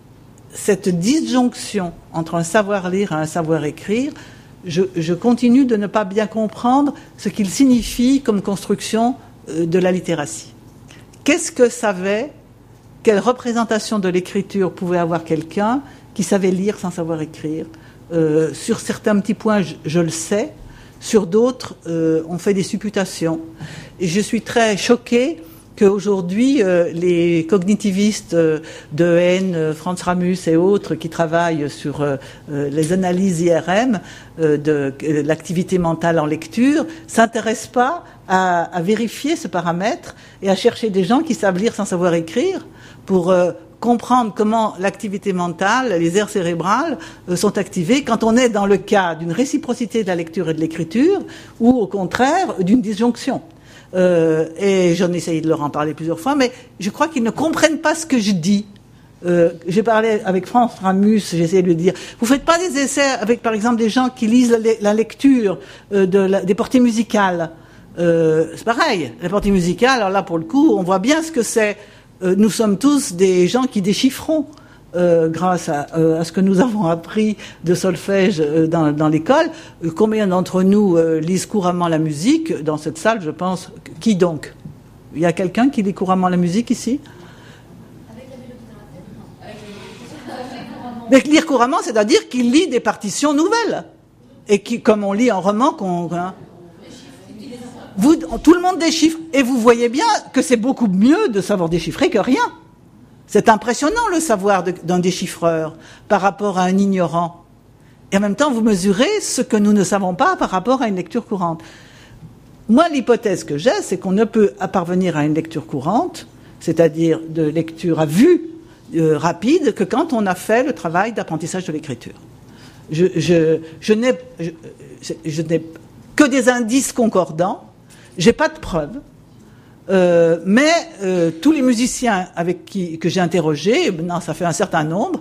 cette disjonction entre un savoir-lire et un savoir-écrire, je, je continue de ne pas bien comprendre ce qu'il signifie comme construction euh, de la littératie. Qu'est-ce que savait Quelle représentation de l'écriture pouvait avoir quelqu'un qui savait lire sans savoir écrire ? euh, Sur certains petits points, je, je le sais. Sur d'autres, euh, on fait des supputations. Et je suis très choquée qu'aujourd'hui, euh, les cognitivistes euh, de Haine, euh, Franz Ramus et autres qui travaillent sur euh, euh, les analyses I R M euh, de euh, l'activité mentale en lecture s'intéressent pas à, à vérifier ce paramètre et à chercher des gens qui savent lire sans savoir écrire pour euh, comprendre comment l'activité mentale, les aires cérébrales euh, sont activées quand on est dans le cas d'une réciprocité de la lecture et de l'écriture ou au contraire d'une disjonction. Euh, et j'en ai essayé de leur en parler plusieurs fois, mais je crois qu'ils ne comprennent pas ce que je dis. Euh, j'ai parlé avec Franz Ramus, j'ai essayé de lui dire, vous faites pas des essais avec, par exemple, des gens qui lisent la, la lecture euh, de la, des portées musicales. Euh, c'est pareil, la portée musicale, alors là, pour le coup, on voit bien ce que c'est. Euh, nous sommes tous des gens qui déchiffrons. Euh, grâce à, euh, à ce que nous avons appris de solfège euh, dans, dans l'école. Euh, combien d'entre nous euh, lisent couramment la musique dans cette salle, je pense. Qui donc ? Il y a quelqu'un qui lit couramment la musique ici ? Avec la mélodie dans la tête, non. Mais lire couramment, c'est-à-dire qu'il lit des partitions nouvelles. Et qui, comme on lit un roman, qu'on... Hein, vous, tout le monde déchiffre. Et vous voyez bien que c'est beaucoup mieux de savoir déchiffrer que rien. C'est impressionnant le savoir de, d'un déchiffreur par rapport à un ignorant. Et en même temps, vous mesurez ce que nous ne savons pas par rapport à une lecture courante. Moi, l'hypothèse que j'ai, c'est qu'on ne peut parvenir à une lecture courante, c'est-à-dire de lecture à vue euh, rapide, que quand on a fait le travail d'apprentissage de l'écriture. Je, je, je, n'ai, je, je n'ai que des indices concordants. J'ai pas de preuves. Euh, mais euh, tous les musiciens avec qui que j'ai interrogés, non, ça fait un certain nombre,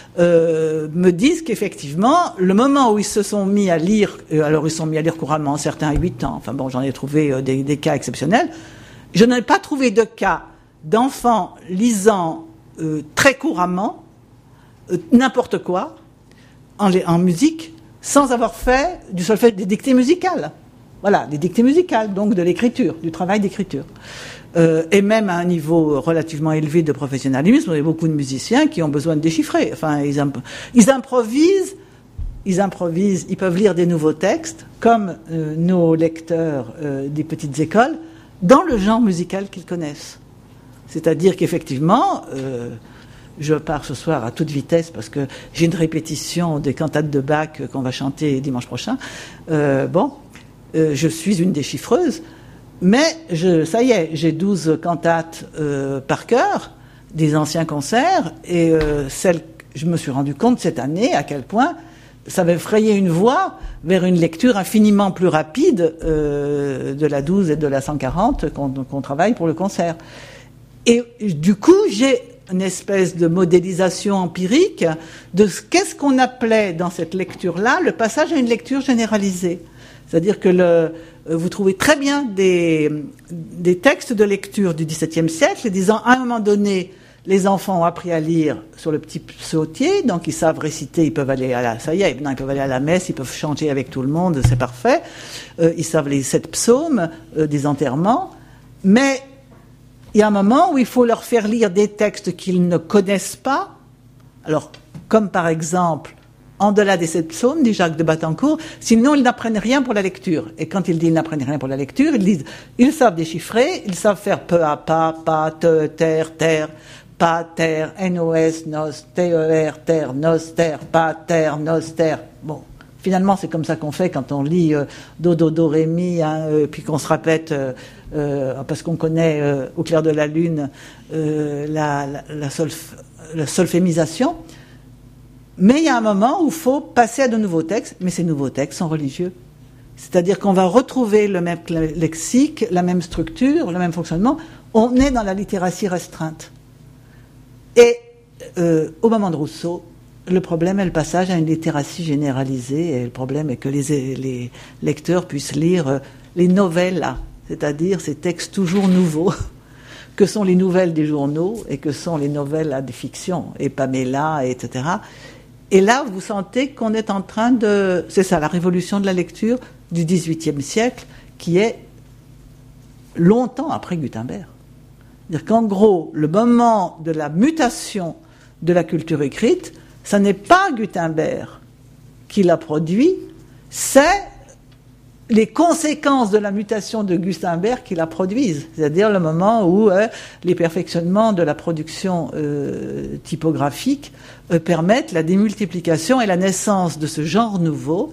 euh, me disent qu'effectivement, le moment où ils se sont mis à lire, euh, alors ils se sont mis à lire couramment, certains à huit ans, enfin bon, j'en ai trouvé euh, des, des cas exceptionnels, je n'ai pas trouvé de cas d'enfants lisant euh, très couramment euh, n'importe quoi en, en musique sans avoir fait du solfège, des dictées musicales. Voilà, des dictées musicales, donc de l'écriture, du travail d'écriture. Euh, et même à un niveau relativement élevé de professionnalisme, il y a beaucoup de musiciens qui ont besoin de déchiffrer. Enfin, ils, imp- ils improvisent, ils improvisent, ils peuvent lire des nouveaux textes, comme euh, nos lecteurs euh, des petites écoles, dans le genre musical qu'ils connaissent. C'est-à-dire qu'effectivement, euh, je pars ce soir à toute vitesse parce que j'ai une répétition des cantates de Bach qu'on va chanter dimanche prochain. Euh, bon. Euh, je suis une déchiffreuse, mais je, ça y est, j'ai douze cantates euh, par cœur, des anciens concerts, et euh, celle, je me suis rendu compte cette année à quel point ça avait frayé une voie vers une lecture infiniment plus rapide euh, de la douze et de la cent quarante qu'on, qu'on travaille pour le concert. Et du coup, j'ai une espèce de modélisation empirique de ce, qu'est-ce qu'on appelait dans cette lecture-là le passage à une lecture généralisée. C'est-à-dire que le, vous trouvez très bien des, des textes de lecture du dix-septième siècle disant à un moment donné, les enfants ont appris à lire sur le petit psautier, donc ils savent réciter, ils peuvent aller à la, ça y est, maintenant ils peuvent aller à la messe, ils peuvent chanter avec tout le monde, c'est parfait. Euh, ils savent les sept psaumes euh, des enterrements, mais il y a un moment où il faut leur faire lire des textes qu'ils ne connaissent pas. Alors, comme par exemple En-delà des sept psaumes, dit Jacques de Battencourt, sinon ils n'apprennent rien pour la lecture. Et quand il dit ils n'apprennent rien pour la lecture, ils disent, ils savent déchiffrer, ils savent faire peu à pas, pas, te, terre, terre, pas, terre, N O S, nos, T E R, terre, nos, terre, pas, terre, nos, terre. Bon, finalement c'est comme ça qu'on fait quand on lit euh, do, do, do, ré, mi, hein, euh, puis qu'on se répète, euh, euh, parce qu'on connaît euh, au clair de la lune euh, la, la, la, solf, la solfémisation. Mais il y a un moment où il faut passer à de nouveaux textes, mais ces nouveaux textes sont religieux. C'est-à-dire qu'on va retrouver le même lexique, la même structure, le même fonctionnement. On est dans la littératie restreinte. Et euh, au moment de Rousseau, le problème est le passage à une littératie généralisée. Et le problème est que les, les lecteurs puissent lire les novellas, c'est-à-dire ces textes toujours nouveaux, que sont les nouvelles des journaux et que sont les novellas des fictions, et Pamela, et cetera. Et là, vous sentez qu'on est en train de... C'est ça, la révolution de la lecture du dix-huitième siècle, qui est longtemps après Gutenberg. C'est-à-dire qu'en gros, le moment de la mutation de la culture écrite, ça n'est pas Gutenberg qui l'a produit, c'est les conséquences de la mutation de Gutenberg qui la produisent, c'est-à-dire le moment où euh, les perfectionnements de la production euh, typographique euh, permettent la démultiplication et la naissance de ce genre nouveau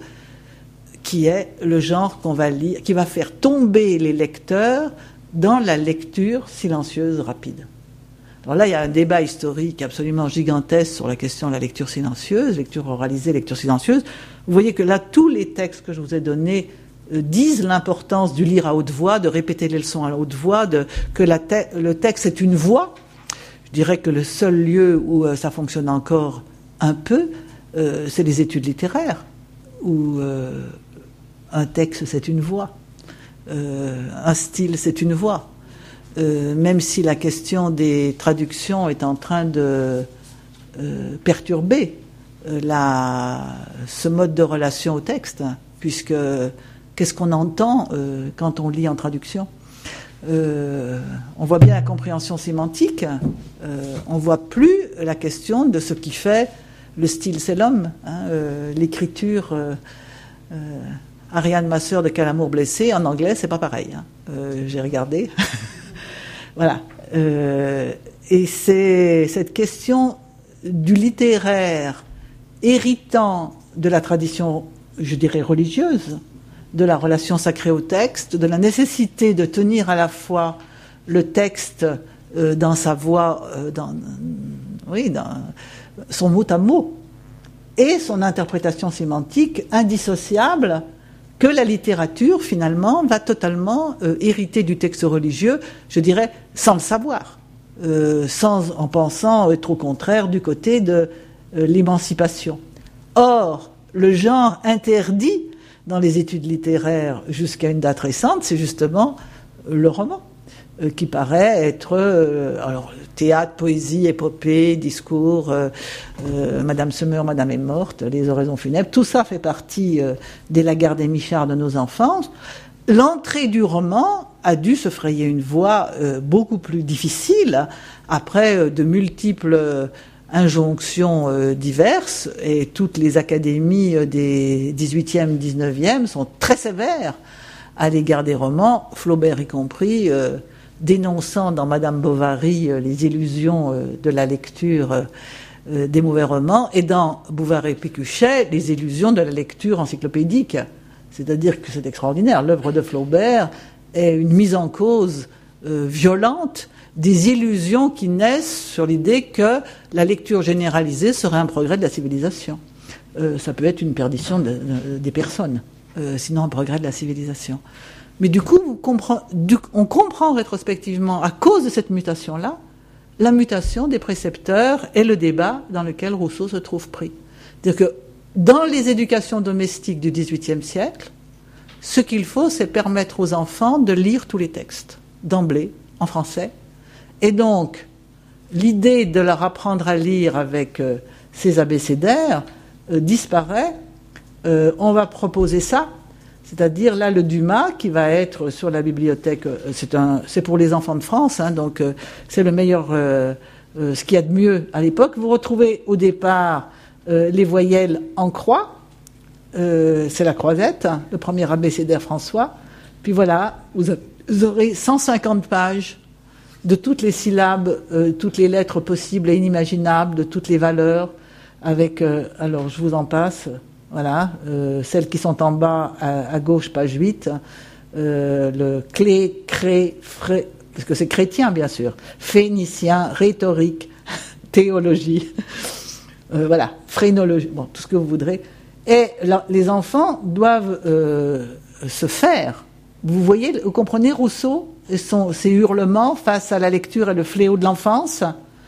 qui est le genre qu'on va lire, qui va faire tomber les lecteurs dans la lecture silencieuse rapide. Alors là, il y a un débat historique absolument gigantesque sur la question de la lecture silencieuse, lecture oralisée, lecture silencieuse. Vous voyez que là, tous les textes que je vous ai donnés disent l'importance du lire à haute voix, de répéter les leçons à haute voix, de, que la te- le texte est une voix. Je dirais que le seul lieu où euh, ça fonctionne encore un peu, euh, c'est les études littéraires, où euh, un texte c'est une voix, euh, un style c'est une voix. Euh, même si la question des traductions est en train de euh, perturber euh, la, ce mode de relation au texte, hein, puisque qu'est-ce qu'on entend euh, quand on lit en traduction ? euh, On voit bien la compréhension sémantique, euh, on ne voit plus la question de ce qui fait le style, c'est l'homme. Hein, euh, l'écriture, euh, euh, Ariane, ma sœur, de Quel amour blessé, en anglais, c'est pas pareil. Hein. Euh, j'ai regardé. Voilà. Euh, et c'est cette question du littéraire héritant de la tradition, je dirais, religieuse, de la relation sacrée au texte, de la nécessité de tenir à la fois le texte euh, dans sa voix, euh, dans, oui, dans son mot à mot, et son interprétation sémantique indissociable que la littérature, finalement, va totalement euh, hériter du texte religieux, je dirais, sans le savoir, euh, sans, en pensant être au contraire du côté de euh, l'émancipation. Or, le genre interdit dans les études littéraires jusqu'à une date récente, c'est justement euh, le roman, euh, qui paraît être euh, alors, théâtre, poésie, épopée, discours, euh, euh, Madame se meurt, Madame est morte, les oraisons funèbres, tout ça fait partie euh, des Lagarde et Michard de nos enfances. L'entrée du roman a dû se frayer une voie euh, beaucoup plus difficile après euh, de multiples euh, injonctions euh, diverses, et toutes les académies euh, des dix-huitième, dix-neuvième sont très sévères à l'égard des romans, Flaubert y compris, euh, dénonçant dans Madame Bovary euh, les illusions euh, de la lecture euh, des mauvais romans, et dans Bouvard et Pécuchet les illusions de la lecture encyclopédique. C'est-à-dire que c'est extraordinaire. L'œuvre de Flaubert est une mise en cause euh, violente des illusions qui naissent sur l'idée que la lecture généralisée serait un progrès de la civilisation. Euh, ça peut être une perdition de, de, des personnes, euh, sinon un progrès de la civilisation. Mais du coup, vous comprend, du, on comprend rétrospectivement, à cause de cette mutation-là, la mutation des précepteurs et le débat dans lequel Rousseau se trouve pris. C'est-à-dire que dans les éducations domestiques du dix-huitième siècle, ce qu'il faut, c'est permettre aux enfants de lire tous les textes, d'emblée, en français. Et donc, l'idée de leur apprendre à lire avec euh, ces abécédaires euh, disparaît. Euh, on va proposer ça, c'est-à-dire là le Dumas qui va être sur la bibliothèque, euh, c'est, un, c'est pour les enfants de France, hein, donc euh, c'est le meilleur, euh, euh, ce qu'il y a de mieux à l'époque. Vous retrouvez au départ euh, les voyelles en croix, euh, c'est la croisette, hein, le premier abécédaire François, puis voilà, vous, a, vous aurez cent cinquante pages de toutes les syllabes, euh, toutes les lettres possibles et inimaginables, de toutes les valeurs, avec, euh, alors je vous en passe, voilà, euh, celles qui sont en bas à, à gauche, page huit, euh, le clé, cré, fré, parce que c'est chrétien bien sûr, phénicien, rhétorique, théologie, euh, voilà, phrénologie, bon, tout ce que vous voudrez. Et là, les enfants doivent euh, se faire. Vous voyez, vous comprenez Rousseau et son, ses hurlements face à la lecture et le fléau de l'enfance.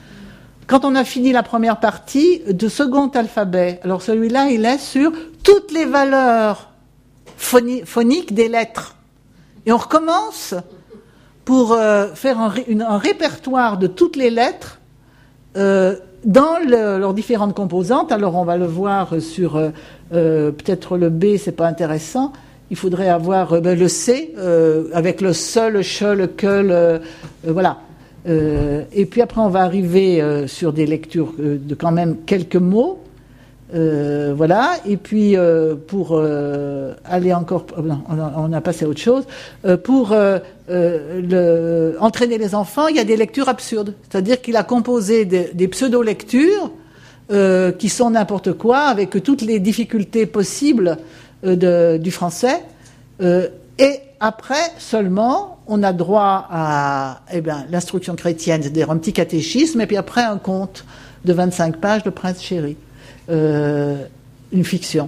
Quand on a fini la première partie de second alphabet, alors celui-là, il est sur toutes les valeurs phoni- phoniques des lettres. Et on recommence pour euh, faire un, une, un répertoire de toutes les lettres euh, dans le, leurs différentes composantes. Alors on va le voir sur euh, euh, peut-être le B, c'est pas intéressant. Il faudrait avoir euh, ben, le C euh, avec le se, le che, le que, le, euh, voilà. Euh, et puis après on va arriver euh, sur des lectures euh, de quand même quelques mots, euh, voilà. Et puis euh, pour euh, aller encore, non, on, a, on a passé à autre chose. Euh, pour euh, euh, le, entraîner les enfants, il y a des lectures absurdes, c'est-à-dire qu'il a composé des, des pseudo-lectures euh, qui sont n'importe quoi, avec toutes les difficultés possibles euh, de, du français. Euh, et après seulement, on a droit à eh bien, l'instruction chrétienne, c'est-à-dire un petit catéchisme, et puis après un conte de vingt-cinq pages, Le Prince Chéri, euh, une fiction.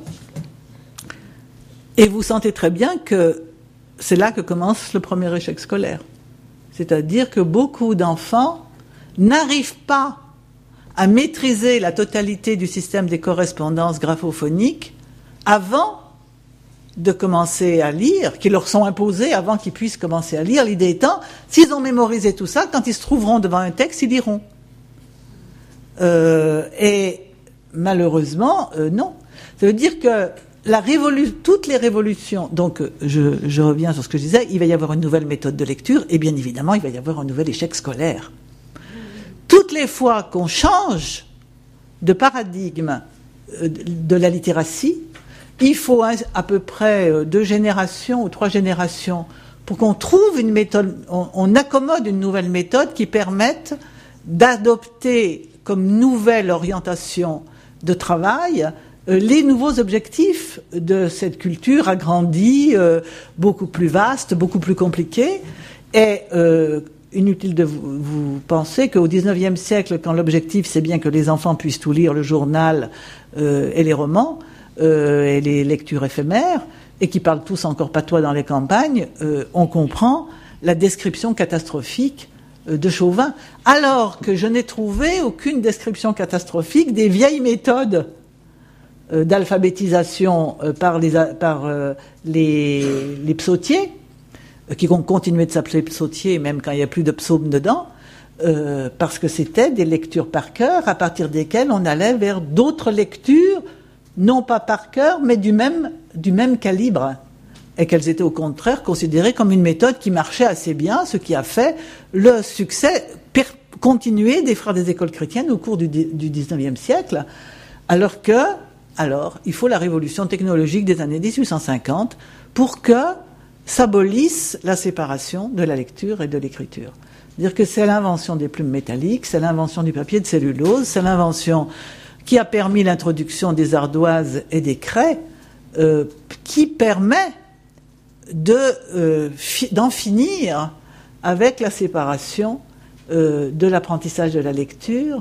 Et vous sentez très bien que c'est là que commence le premier échec scolaire. C'est-à-dire que beaucoup d'enfants n'arrivent pas à maîtriser la totalité du système des correspondances graphophoniques avant de commencer à lire, qui leur sont imposés avant qu'ils puissent commencer à lire. L'idée étant, s'ils ont mémorisé tout ça, quand ils se trouveront devant un texte, ils liront. Euh, et malheureusement, euh, non. Ça veut dire que la révolu- toutes les révolutions, donc je, je reviens sur ce que je disais, il va y avoir une nouvelle méthode de lecture, et bien évidemment, il va y avoir un nouvel échec scolaire. Toutes les fois qu'on change de paradigme euh, de la littératie, il faut à peu près deux générations ou trois générations pour qu'on trouve une méthode, on, on accommode une nouvelle méthode qui permette d'adopter comme nouvelle orientation de travail euh, les nouveaux objectifs de cette culture agrandie, euh, beaucoup plus vaste, beaucoup plus compliquée. Et euh, inutile de vous, vous penser qu'au dix-neuvième siècle, quand l'objectif c'est bien que les enfants puissent tout lire, le journal euh, et les romans, Euh, et les lectures éphémères, et qui parlent tous encore patois dans les campagnes, euh, on comprend la description catastrophique euh, de Chauvin, alors que je n'ai trouvé aucune description catastrophique des vieilles méthodes euh, d'alphabétisation euh, par, les, par euh, les, les psautiers, euh, qui vont continuer de s'appeler psautiers même quand il n'y a plus de psaumes dedans, euh, parce que c'était des lectures par cœur à partir desquelles on allait vers d'autres lectures, non pas par cœur, mais du même, du même calibre, et qu'elles étaient au contraire considérées comme une méthode qui marchait assez bien, ce qui a fait le succès per- continué des frères des écoles chrétiennes au cours du, du dix-neuvième siècle, alors que, alors, il faut la révolution technologique des années dix-huit cent cinquante pour que s'abolisse la séparation de la lecture et de l'écriture. C'est-à-dire que c'est l'invention des plumes métalliques, c'est l'invention du papier de cellulose, c'est l'invention qui a permis l'introduction des ardoises et des craies, euh, qui permet de, euh, fi- d'en finir avec la séparation euh, de l'apprentissage de la lecture,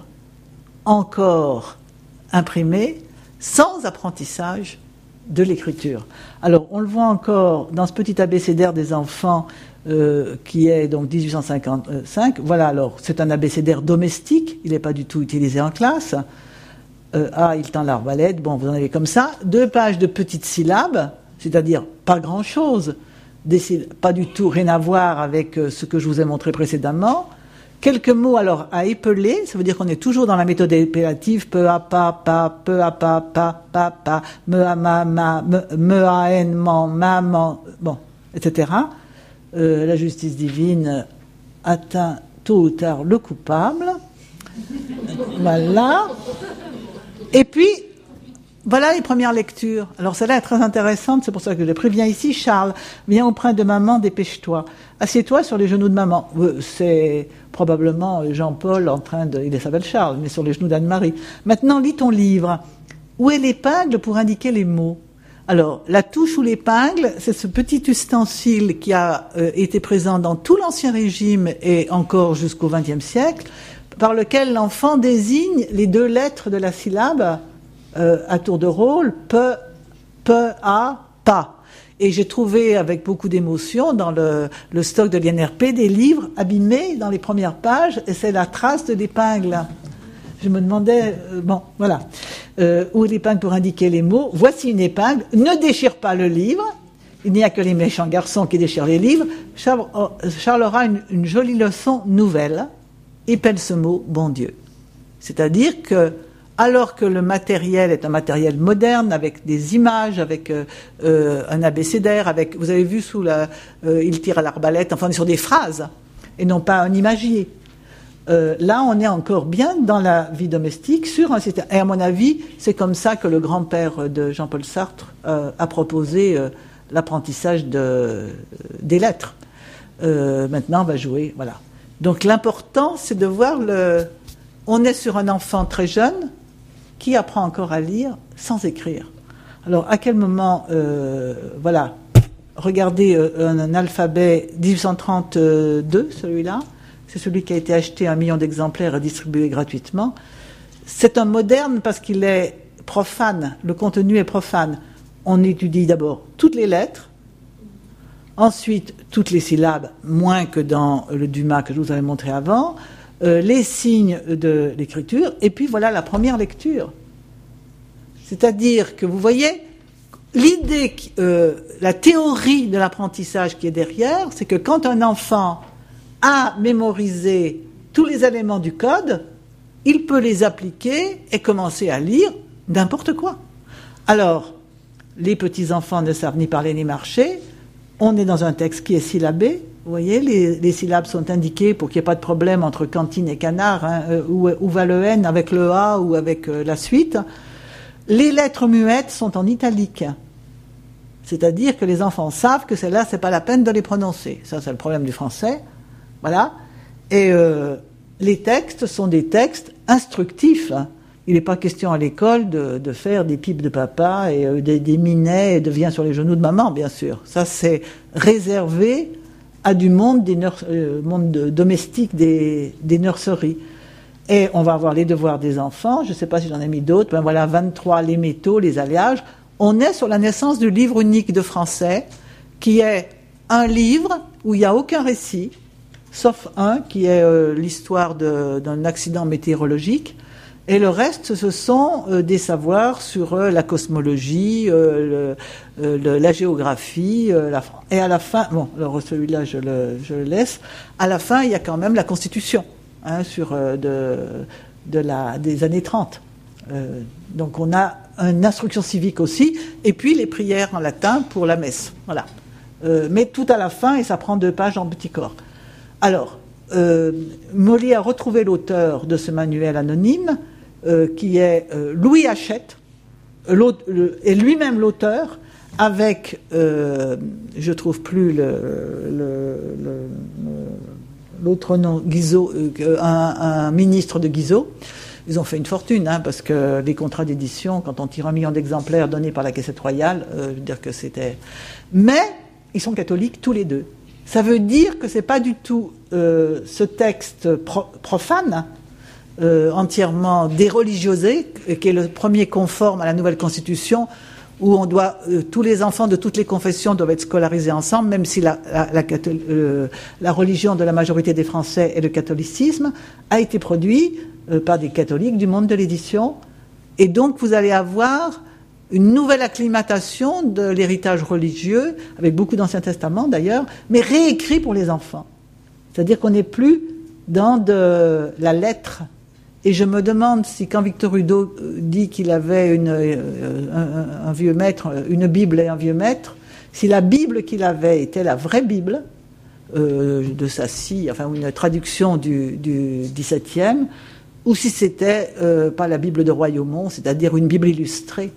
encore imprimée, sans apprentissage de l'écriture. Alors, on le voit encore dans ce petit abécédaire des enfants euh, qui est donc dix-huit cent cinquante-cinq. Voilà, alors, c'est un abécédaire domestique, il n'est pas du tout utilisé en classe. Euh, ah, il tend l'arbalète, bon, vous en avez comme ça. Deux pages de petites syllabes, c'est-à-dire pas grand-chose, des syllabes, pas du tout, rien à voir avec euh, ce que je vous ai montré précédemment. Quelques mots alors à épeler, ça veut dire qu'on est toujours dans la méthode épellative, peu à pas, pas, peu à pas, pas, pas, pas, me à ma, ma, me, me à en, man, maman, bon, et cetera. Euh, la justice divine atteint tôt ou tard le coupable. Voilà. Et puis, voilà les premières lectures. Alors celle-là est très intéressante, c'est pour ça que je l'ai pris. Viens ici, Charles, viens auprès de maman, dépêche-toi. Assieds-toi sur les genoux de maman. C'est probablement Jean-Paul en train de... Il s'appelle Charles, mais sur les genoux d'Anne-Marie. Maintenant, lis ton livre. Où est l'épingle pour indiquer les mots? Alors, la touche ou l'épingle, c'est ce petit ustensile qui a euh, été présent dans tout l'Ancien Régime et encore jusqu'au vingtième siècle, par lequel l'enfant désigne les deux lettres de la syllabe euh, à tour de rôle, pe, pe, a, pas. Et j'ai trouvé avec beaucoup d'émotion dans le, le stock de l'I N R P des livres abîmés dans les premières pages, et c'est la trace de l'épingle. Je me demandais, euh, bon, voilà, euh, où est l'épingle pour indiquer les mots? Voici une épingle, ne déchire pas le livre, il n'y a que les méchants garçons qui déchirent les livres. Charles, oh, Charles aura une, une jolie leçon nouvelle, épelle ce mot, bon Dieu. C'est-à-dire que, alors que le matériel est un matériel moderne, avec des images, avec euh, euh, un abécédaire, avec, vous avez vu sous la, euh, il tire à l'arbalète, enfin on est sur des phrases, et non pas un imagier. Euh, là, on est encore bien dans la vie domestique, sur un système. Et à mon avis, c'est comme ça que le grand-père de Jean-Paul Sartre euh, a proposé euh, l'apprentissage de, des lettres. Euh, maintenant, on va jouer, voilà. Donc l'important, c'est de voir le... On est sur un enfant très jeune qui apprend encore à lire sans écrire. Alors, à quel moment, euh, voilà, regardez euh, un, un alphabet dix-huit cent trente-deux, celui-là, c'est celui qui a été acheté un million d'exemplaires et distribué gratuitement. C'est un moderne parce qu'il est profane, le contenu est profane. On étudie d'abord toutes les lettres, ensuite toutes les syllabes, moins que dans le Dumas que je vous avais montré avant, Euh, les signes de l'écriture, et puis voilà la première lecture. C'est-à-dire que vous voyez, l'idée, euh, la théorie de l'apprentissage qui est derrière, c'est que quand un enfant a mémorisé tous les éléments du code, il peut les appliquer et commencer à lire n'importe quoi. Alors, les petits-enfants ne savent ni parler ni marcher, on est dans un texte qui est syllabé. Vous voyez, les, les syllabes sont indiquées pour qu'il n'y ait pas de problème entre cantine et canard, hein, euh, où, où va le N avec le A ou avec euh, la suite. Les lettres muettes sont en italique. C'est-à-dire que les enfants savent que celles-là, c'est pas la peine de les prononcer. Ça, c'est le problème du français. Voilà. Et euh, les textes sont des textes instructifs. Hein. Il n'est pas question à l'école de, de faire des pipes de papa et euh, des, des minets et de viens sur les genoux de maman, bien sûr. Ça, c'est réservé à du monde, des nurs- euh, monde de, domestique des, des nurseries. Et on va avoir les devoirs des enfants, je ne sais pas si j'en ai mis d'autres, ben voilà, vingt-trois, les métaux, les alliages. on est sur la naissance du livre unique de français, qui est un livre où il n'y a aucun récit, sauf un qui est euh, l'histoire de, d'un accident météorologique, et le reste, ce sont euh, des savoirs sur euh, la cosmologie, euh, le, euh, le, la géographie, euh, la France. Et à la fin, bon, alors celui-là, je le, je le laisse. À la fin, il y a quand même la Constitution, hein, sur euh, de, de la, des années trente. Euh, donc, on a une instruction civique aussi, et puis les prières en latin pour la messe. Voilà. Euh, mais tout à la fin, et ça prend deux pages en petit corps. Alors, euh, Molly a retrouvé l'auteur de ce manuel anonyme, euh, qui est euh, Louis Hachette, le, et lui-même l'auteur, avec, euh, je trouve plus le, le, le, l'autre nom, Guizot, euh, un, un ministre de Guizot. Ils ont fait une fortune, hein, parce que les contrats d'édition, quand on tire un million d'exemplaires donnés par la Caissette Royale, euh, je veux dire que c'était... Mais ils sont catholiques tous les deux. Ça veut dire que c'est pas du tout euh, ce texte pro- profane, euh, entièrement déreligiosé, qui est le premier conforme à la nouvelle Constitution, où on doit euh, tous les enfants de toutes les confessions doivent être scolarisés ensemble, même si la, la, la, euh, la religion de la majorité des Français est le catholicisme, a été produit euh, par des catholiques du monde de l'édition, et donc vous allez avoir une nouvelle acclimatation de l'héritage religieux, avec beaucoup d'Ancien Testament d'ailleurs, mais réécrit pour les enfants. C'est-à-dire qu'on n'est plus dans de la lettre. Et je me demande si quand Victor Hugo dit qu'il avait une, un, un vieux maître, une Bible et un vieux maître, si la Bible qu'il avait était la vraie Bible, euh, de Sassy, enfin une traduction du, du dix-septième, ou si c'était euh, pas la Bible de Royaumont, c'est-à-dire une Bible illustrée,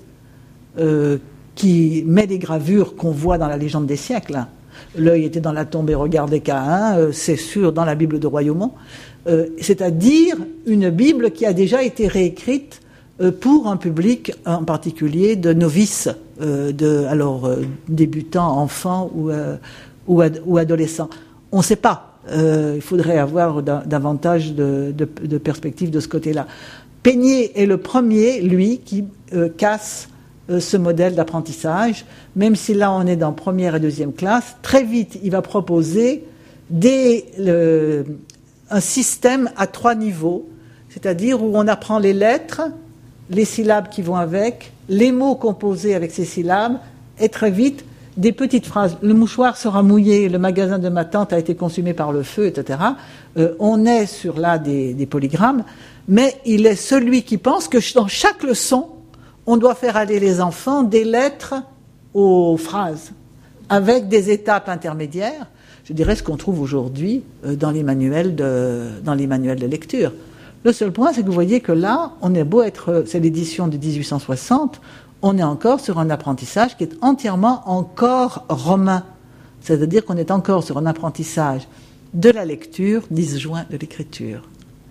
Euh, qui met des gravures qu'on voit dans la légende des siècles. L'œil était dans la tombe et regardait Caïn, euh, c'est sûr, dans la Bible de Royaumont. Euh, c'est-à-dire une Bible qui a déjà été réécrite euh, pour un public en particulier de novices, euh, de, alors euh, débutants, enfants ou, euh, ou, ad- ou adolescents. On ne sait pas. Euh, il faudrait avoir da- davantage de, de, de perspectives de ce côté-là. Peigné est le premier, lui, qui euh, casse ce modèle d'apprentissage, même si là on est dans première et deuxième classe, très vite il va proposer des, le, un système à trois niveaux, c'est-à-dire où on apprend les lettres, les syllabes qui vont avec, les mots composés avec ces syllabes, et très vite des petites phrases. Le mouchoir sera mouillé, le magasin de ma tante a été consumé par le feu, et cetera. Euh, on est sur là des, des polygrammes, mais il est celui qui pense que dans chaque leçon, on doit faire aller les enfants des lettres aux phrases, avec des étapes intermédiaires. Je dirais ce qu'on trouve aujourd'hui dans les manuels de, dans les manuels de lecture. Le seul point, c'est que vous voyez que là, on est beau être, c'est l'édition de dix-huit cent soixante, on est encore sur un apprentissage qui est entièrement encore romain. C'est-à-dire qu'on est encore sur un apprentissage de la lecture disjoint de l'écriture.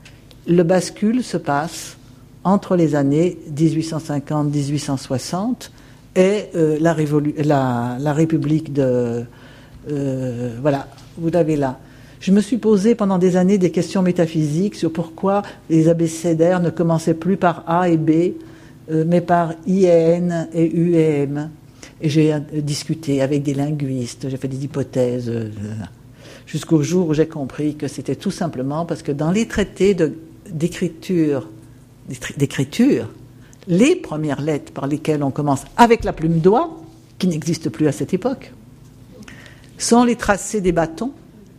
Le bascule se passe entre les années dix-huit cent cinquante à dix-huit cent soixante et euh, la, révolu- la, la République de... Euh, voilà, vous l'avez là. Je me suis posé pendant des années des questions métaphysiques sur pourquoi les abécédaires ne commençaient plus par A et B, euh, mais par I et N et U et M. Et j'ai euh, discuté avec des linguistes, j'ai fait des hypothèses, euh, jusqu'au jour où j'ai compris que c'était tout simplement parce que dans les traités de, d'écriture d'écriture, les premières lettres par lesquelles on commence avec la plume d'oie, qui n'existe plus à cette époque, sont les tracés des bâtons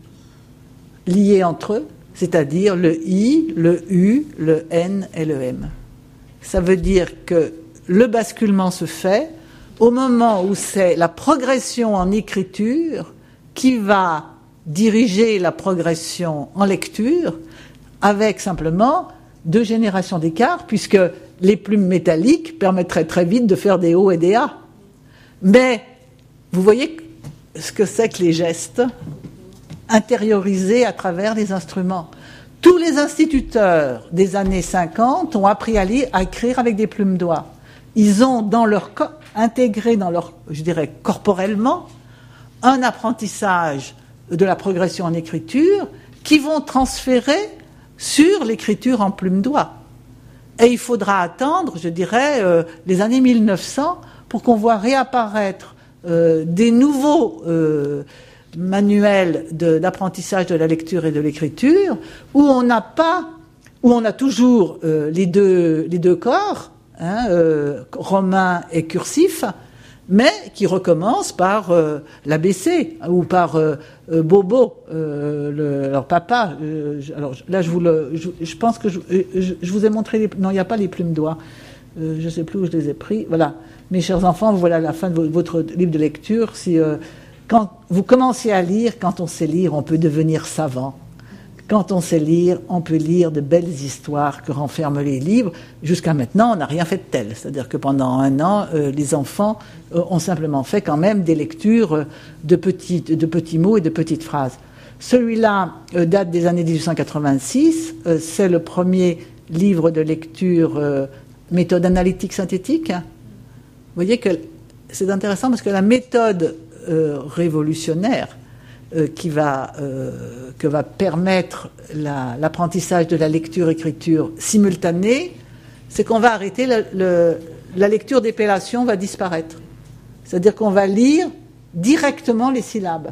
liés entre eux, c'est-à-dire le I, le U, le N et le M. Ça veut dire que le basculement se fait au moment où c'est la progression en écriture qui va diriger la progression en lecture, avec simplement deux générations d'écart, puisque les plumes métalliques permettraient très vite de faire des O et des A. Mais vous voyez ce que c'est que les gestes intériorisés à travers les instruments. Tous les instituteurs des années cinquante ont appris à lire, à écrire avec des plumes d'oie. Ils ont dans leur co- intégré dans leur, je dirais, corporellement, un apprentissage de la progression en écriture qui vont transférer sur l'écriture en plume d'oie. Et il faudra attendre, je dirais, euh, les années mille neuf cents pour qu'on voit réapparaître euh, des nouveaux euh, manuels de, d'apprentissage de la lecture et de l'écriture où on n'a pas, où on a toujours euh, les deux les deux corps, hein, euh, romain et cursif, mais qui recommence par euh, l'A B C ou par euh, euh, Bobo, euh, le, leur papa. Euh, je, alors là, je vous le, je, je pense que je, je, je vous ai montré les, non, il n'y a pas les plumes d'oie. Euh, je ne sais plus où je les ai pris. Voilà, mes chers enfants, voilà la fin de votre livre de lecture. Si euh, quand vous commencez à lire, quand on sait lire, on peut devenir savant. Quand on sait lire, on peut lire de belles histoires que renferment les livres. Jusqu'à maintenant, on n'a rien fait de tel. C'est-à-dire que pendant un an, euh, les enfants euh, ont simplement fait quand même des lectures de, petites, de petits mots et de petites phrases. Celui-là euh, date des années dix-huit cent quatre-vingt-six. Euh, c'est le premier livre de lecture euh, méthode analytique synthétique. Vous voyez que c'est intéressant parce que la méthode euh, révolutionnaire Euh, qui va, euh, que va permettre la, l'apprentissage de la lecture-écriture simultanée, c'est qu'on va arrêter, le, le, la lecture d'épellation va disparaître. C'est-à-dire qu'on va lire directement les syllabes.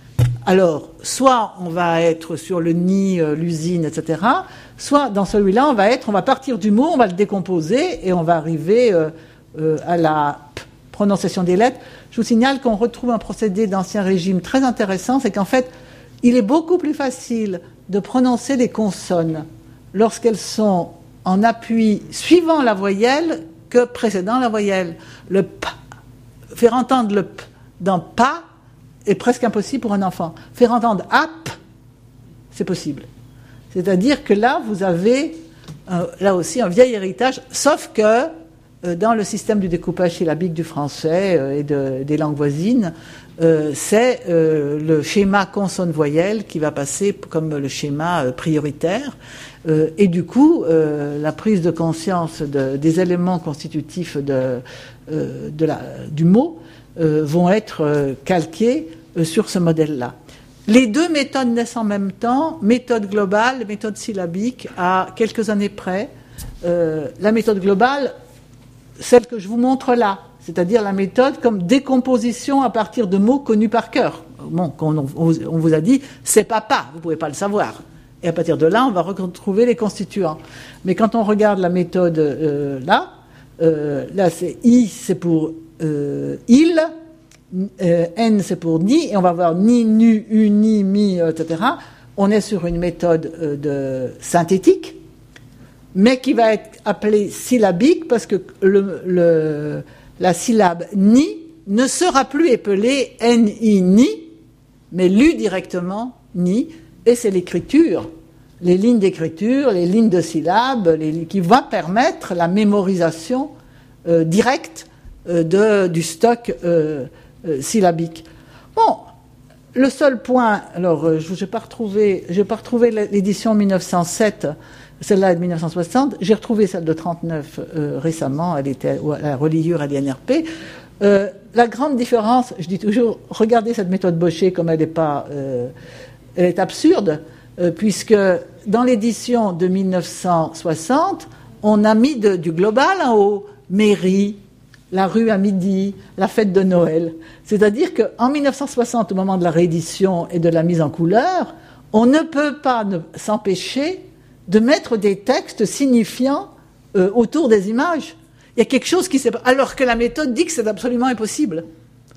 Alors, soit on va être sur le nid, euh, l'usine, et cetera, soit dans celui-là, on va être, on va partir du mot, on va le décomposer et on va arriver euh, euh, à la p, prononciation des lettres. Je vous signale qu'on retrouve un procédé d'Ancien Régime très intéressant, c'est qu'en fait, il est beaucoup plus facile de prononcer les consonnes lorsqu'elles sont en appui suivant la voyelle que précédant la voyelle. Le p, faire entendre le p dans pas est presque impossible pour un enfant. Faire entendre ap, c'est possible. C'est-à-dire que là, vous avez euh, là aussi un vieil héritage, sauf que dans le système du découpage syllabique du français euh, et de, des langues voisines, euh, c'est euh, le schéma consonne-voyelle qui va passer comme le schéma euh, prioritaire. Euh, et du coup, euh, la prise de conscience de, des éléments constitutifs de, euh, de la, du mot euh, vont être euh, calqués euh, sur ce modèle-là. Les deux méthodes naissent en même temps, méthode globale, méthode syllabique, à quelques années près. Euh, la méthode globale, celle que je vous montre là, c'est-à-dire la méthode comme décomposition à partir de mots connus par cœur. Bon, on, on vous a dit, c'est papa, vous ne pouvez pas le savoir. Et à partir de là, on va retrouver les constituants. Mais quand on regarde la méthode euh, là, euh, là c'est I, c'est pour euh, il, euh, N, c'est pour ni, et on va voir ni, nu, uni, mi, et cetera. On est sur une méthode euh, de synthétique, mais qui va être appelée syllabique parce que le, le, la syllabe ni ne sera plus épelée ni, ni, mais lue directement ni, et c'est l'écriture, les lignes d'écriture, les lignes de syllabes, les, qui va permettre la mémorisation euh, directe euh, de, du stock euh, euh, syllabique. Bon, le seul point, alors euh, je n'ai pas retrouvé, j'ai pas retrouvé l'édition mille neuf cent sept. Celle-là est de mille neuf cent soixante. J'ai retrouvé celle de trente-neuf euh, récemment. Elle était à la reliure à l'I N R P. Euh, la grande différence, je dis toujours, regardez cette méthode Bochet comme elle est pas, euh, elle est absurde, euh, puisque dans l'édition de mille neuf cent soixante, on a mis de, du global en haut, mairie, la rue à midi, la fête de Noël. C'est-à-dire qu'en mille neuf cent soixante, au moment de la réédition et de la mise en couleur, on ne peut pas ne, s'empêcher de mettre des textes signifiants euh, autour des images. Il y a quelque chose qui s'est... Alors que la méthode dit que c'est absolument impossible.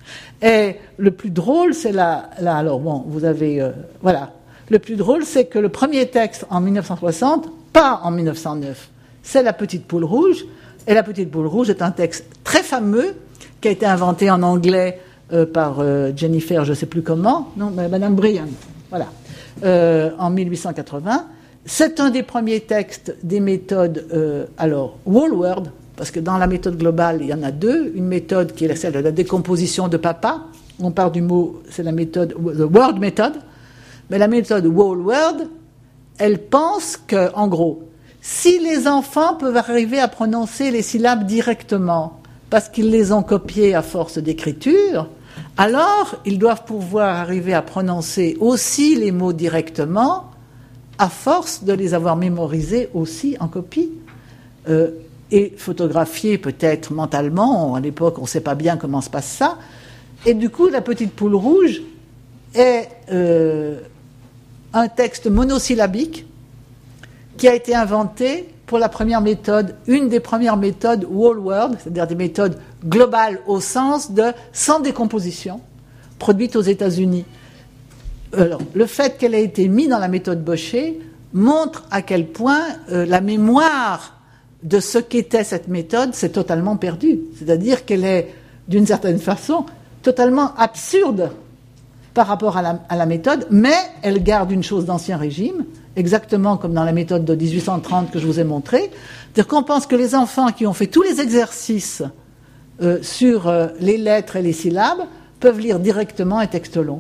Et le plus drôle, c'est la... la alors bon, vous avez... Euh, voilà. Le plus drôle, c'est que le premier texte en mille neuf cent soixante, pas en mille neuf cent neuf, c'est La Petite Poule Rouge. Et La Petite Poule Rouge est un texte très fameux qui a été inventé en anglais euh, par euh, Jennifer, je ne sais plus comment, non, mais Madame Bryan, voilà, euh, en mille huit cent quatre-vingts. C'est un des premiers textes des méthodes, euh, alors, Wallword, parce que dans la méthode globale, il y en a deux. Une méthode qui est celle de la décomposition de papa. On part du mot, c'est la méthode, the word method. Mais la méthode Wallword, elle pense que, en gros, si les enfants peuvent arriver à prononcer les syllabes directement, parce qu'ils les ont copiées à force d'écriture, alors ils doivent pouvoir arriver à prononcer aussi les mots directement, à force de les avoir mémorisés aussi en copie. euh, et photographié peut-être mentalement. À l'époque, on ne sait pas bien comment se passe ça. Et du coup, La Petite Poule Rouge est euh, un texte monosyllabique qui a été inventé pour la première méthode, une des premières méthodes whole world, c'est-à-dire des méthodes globales au sens de sans décomposition, produites aux États-Unis. Alors, le fait qu'elle ait été mise dans la méthode Bosché montre à quel point euh, la mémoire de ce qu'était cette méthode s'est totalement perdue. C'est-à-dire qu'elle est, d'une certaine façon, totalement absurde par rapport à la, à la méthode, mais elle garde une chose d'Ancien Régime, exactement comme dans la méthode de dix-huit cent trente que je vous ai montrée. C'est-à-dire qu'on pense que les enfants qui ont fait tous les exercices euh, sur euh, les lettres et les syllabes peuvent lire directement un texte long.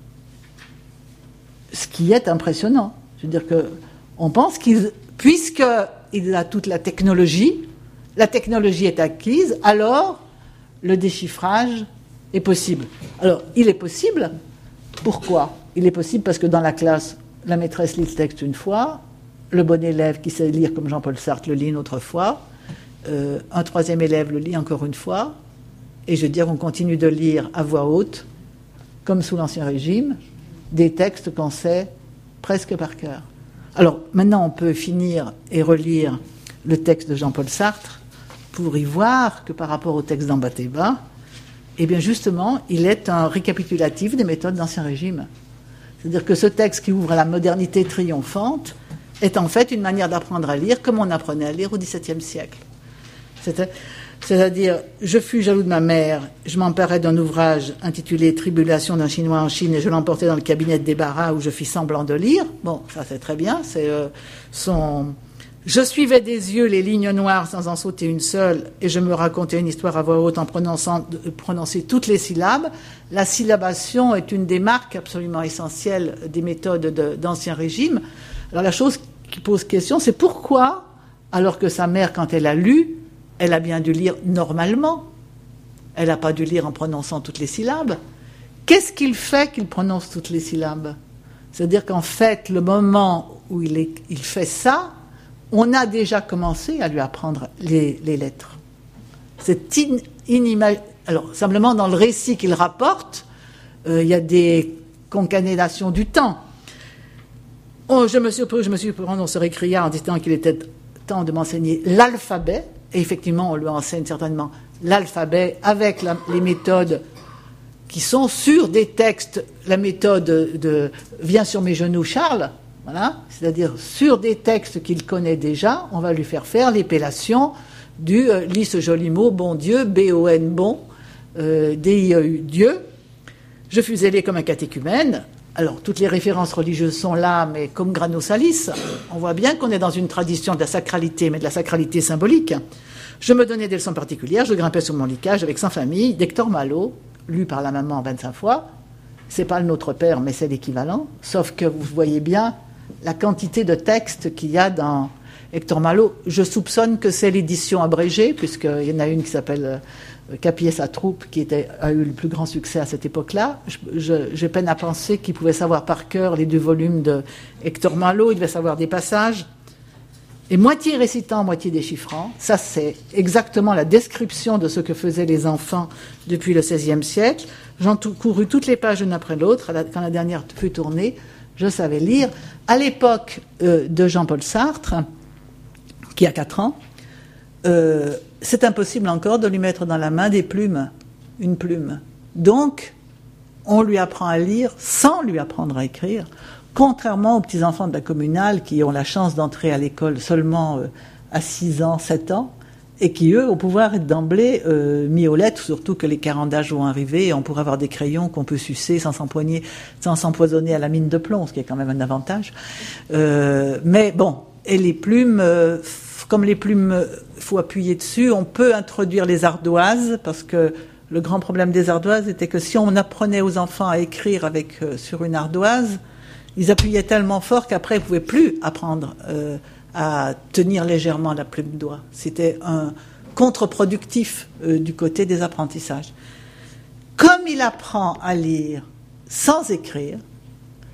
Ce qui est impressionnant. Je veux dire qu'on pense qu'il, puisqu'il a toute la technologie, la technologie est acquise, alors le déchiffrage est possible. Alors, il est possible. Pourquoi ? Il est possible parce que dans la classe, la maîtresse lit le texte une fois, le bon élève qui sait lire comme Jean-Paul Sartre le lit une autre fois, euh, un troisième élève le lit encore une fois, et je veux dire, on continue de lire à voix haute, comme sous l'Ancien Régime, des textes qu'on sait presque par cœur. Alors, maintenant, on peut finir et relire le texte de Jean-Paul Sartre pour y voir que par rapport au texte d'Ambateba, eh bien, justement, il est un récapitulatif des méthodes d'Ancien Régime. C'est-à-dire que ce texte qui ouvre à la modernité triomphante est en fait une manière d'apprendre à lire comme on apprenait à lire au XVIIe siècle. C'est-à-dire, je fus jaloux de ma mère, je m'emparais d'un ouvrage intitulé « Tribulation d'un Chinois en Chine » et je l'emportai dans le cabinet de débarras où je fis semblant de lire. Bon, ça c'est très bien, c'est euh, son... Je suivais des yeux les lignes noires sans en sauter une seule et je me racontais une histoire à voix haute en prononçant, prononçant toutes les syllabes. La syllabation est une des marques absolument essentielles des méthodes de, d'Ancien Régime. Alors la chose qui pose question, c'est pourquoi, alors que sa mère, quand elle a lu, elle a bien dû lire normalement, elle n'a pas dû lire en prononçant toutes les syllabes. Qu'est-ce qu'il fait qu'il prononce toutes les syllabes ? C'est-à-dire qu'en fait, le moment où il, est, il fait ça, on a déjà commencé à lui apprendre les, les lettres. C'est in, inimaginable. Alors, simplement, dans le récit qu'il rapporte, euh, il y a des concaténations du temps. Oh, je me suis, je me suis prononcé récria en disant qu'il était temps de m'enseigner l'alphabet. Et effectivement, on lui enseigne certainement l'alphabet avec la, les méthodes qui sont sur des textes. La méthode de « Viens sur mes genoux, Charles », voilà, c'est-à-dire sur des textes qu'il connaît déjà, on va lui faire faire l'épellation du euh, « lis ce joli mot, bon Dieu, B O N bon, euh, D I E U, Dieu ». Je fus zélé comme un catéchumène. Alors, toutes les références religieuses sont là, mais comme Grano Salis, on voit bien qu'on est dans une tradition de la sacralité, mais de la sacralité symbolique. Je me donnais des leçons particulières, je grimpais sur mon licage avec Sans famille, d'Hector Malot, lu par la maman vingt-cinq fois. C'est pas le Notre Père, mais c'est l'équivalent. Sauf que vous voyez bien la quantité de textes qu'il y a dans Hector Malot. Je soupçonne que c'est l'édition abrégée, puisqu'il y en a une qui s'appelle Capier sa troupe, qui était, a eu le plus grand succès à cette époque-là. Je, je, j'ai peine à penser qu'il pouvait savoir par cœur les deux volumes de Hector Malot. Il devait savoir des passages. Et moitié récitant, moitié déchiffrant. Ça, c'est exactement la description de ce que faisaient les enfants depuis le seizième siècle. J'en courus toutes les pages l'une après l'autre. Quand la dernière fut tournée, je savais lire. À l'époque euh, de Jean-Paul Sartre, qui a quatre ans, euh, c'est impossible encore de lui mettre dans la main des plumes, une plume. Donc, on lui apprend à lire sans lui apprendre à écrire, contrairement aux petits-enfants de la communale qui ont la chance d'entrer à l'école seulement euh, à six ans, sept ans, et qui, eux, au pouvoir être d'emblée euh, mis aux lettres, surtout que les quarante d'âge vont arriver, et on pourra avoir des crayons qu'on peut sucer sans s'empoigner, sans s'empoisonner à la mine de plomb, ce qui est quand même un avantage. Euh, mais bon, et les plumes, euh, comme les plumes, il faut appuyer dessus, on peut introduire les ardoises, parce que le grand problème des ardoises était que si on apprenait aux enfants à écrire avec euh, sur une ardoise, ils appuyaient tellement fort qu'après, ils ne pouvaient plus apprendre euh, à tenir légèrement la plume doigt. C'était un contre-productif euh, du côté des apprentissages. Comme il apprend à lire sans écrire,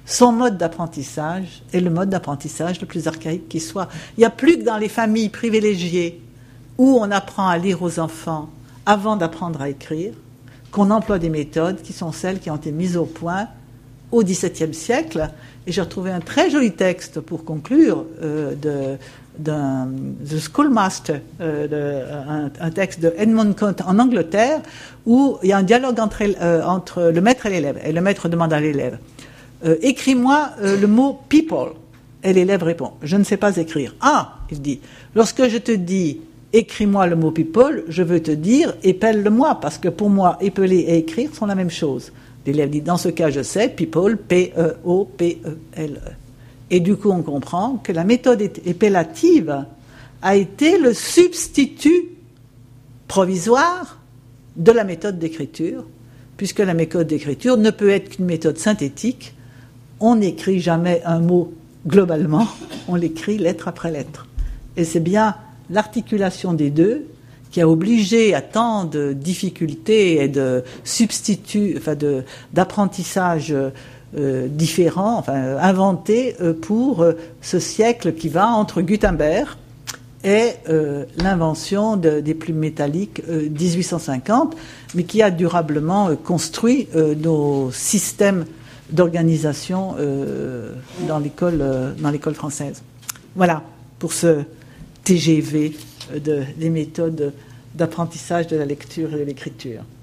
son mode d'apprentissage est le mode d'apprentissage le plus archaïque qui soit. Il n'y a plus que dans les familles privilégiées où on apprend à lire aux enfants avant d'apprendre à écrire, qu'on emploie des méthodes qui sont celles qui ont été mises au point au dix-septième siècle. Et j'ai retrouvé un très joli texte pour conclure euh, de, d'un The Schoolmaster, euh, de, un, un texte de Edmund Coate en Angleterre, où il y a un dialogue entre, euh, entre le maître et l'élève. Et le maître demande à l'élève euh, « Écris-moi euh, le mot « people ». Et l'élève répond « Je ne sais pas écrire ». « Ah !» il dit « Lorsque je te dis « Écris-moi le mot « people », je veux te dire « Épelle-le-moi », parce que pour moi, épeler et écrire sont la même chose. L'élève dit, dans ce cas, je sais, people, P E O P E L E. Et du coup, on comprend que la méthode épellative a été le substitut provisoire de la méthode d'écriture, puisque la méthode d'écriture ne peut être qu'une méthode synthétique. On n'écrit jamais un mot globalement, on l'écrit lettre après lettre. Et c'est bien l'articulation des deux qui a obligé à tant de difficultés et de substituts, enfin de, d'apprentissage euh, différents, enfin inventés euh, pour euh, ce siècle qui va entre Gutenberg et euh, l'invention de, des plumes métalliques euh, dix-huit cent cinquante, mais qui a durablement euh, construit euh, nos systèmes d'organisation euh, dans l'école, euh, dans l'école française. Voilà pour ce T G V de, des méthodes d'apprentissage de la lecture et de l'écriture.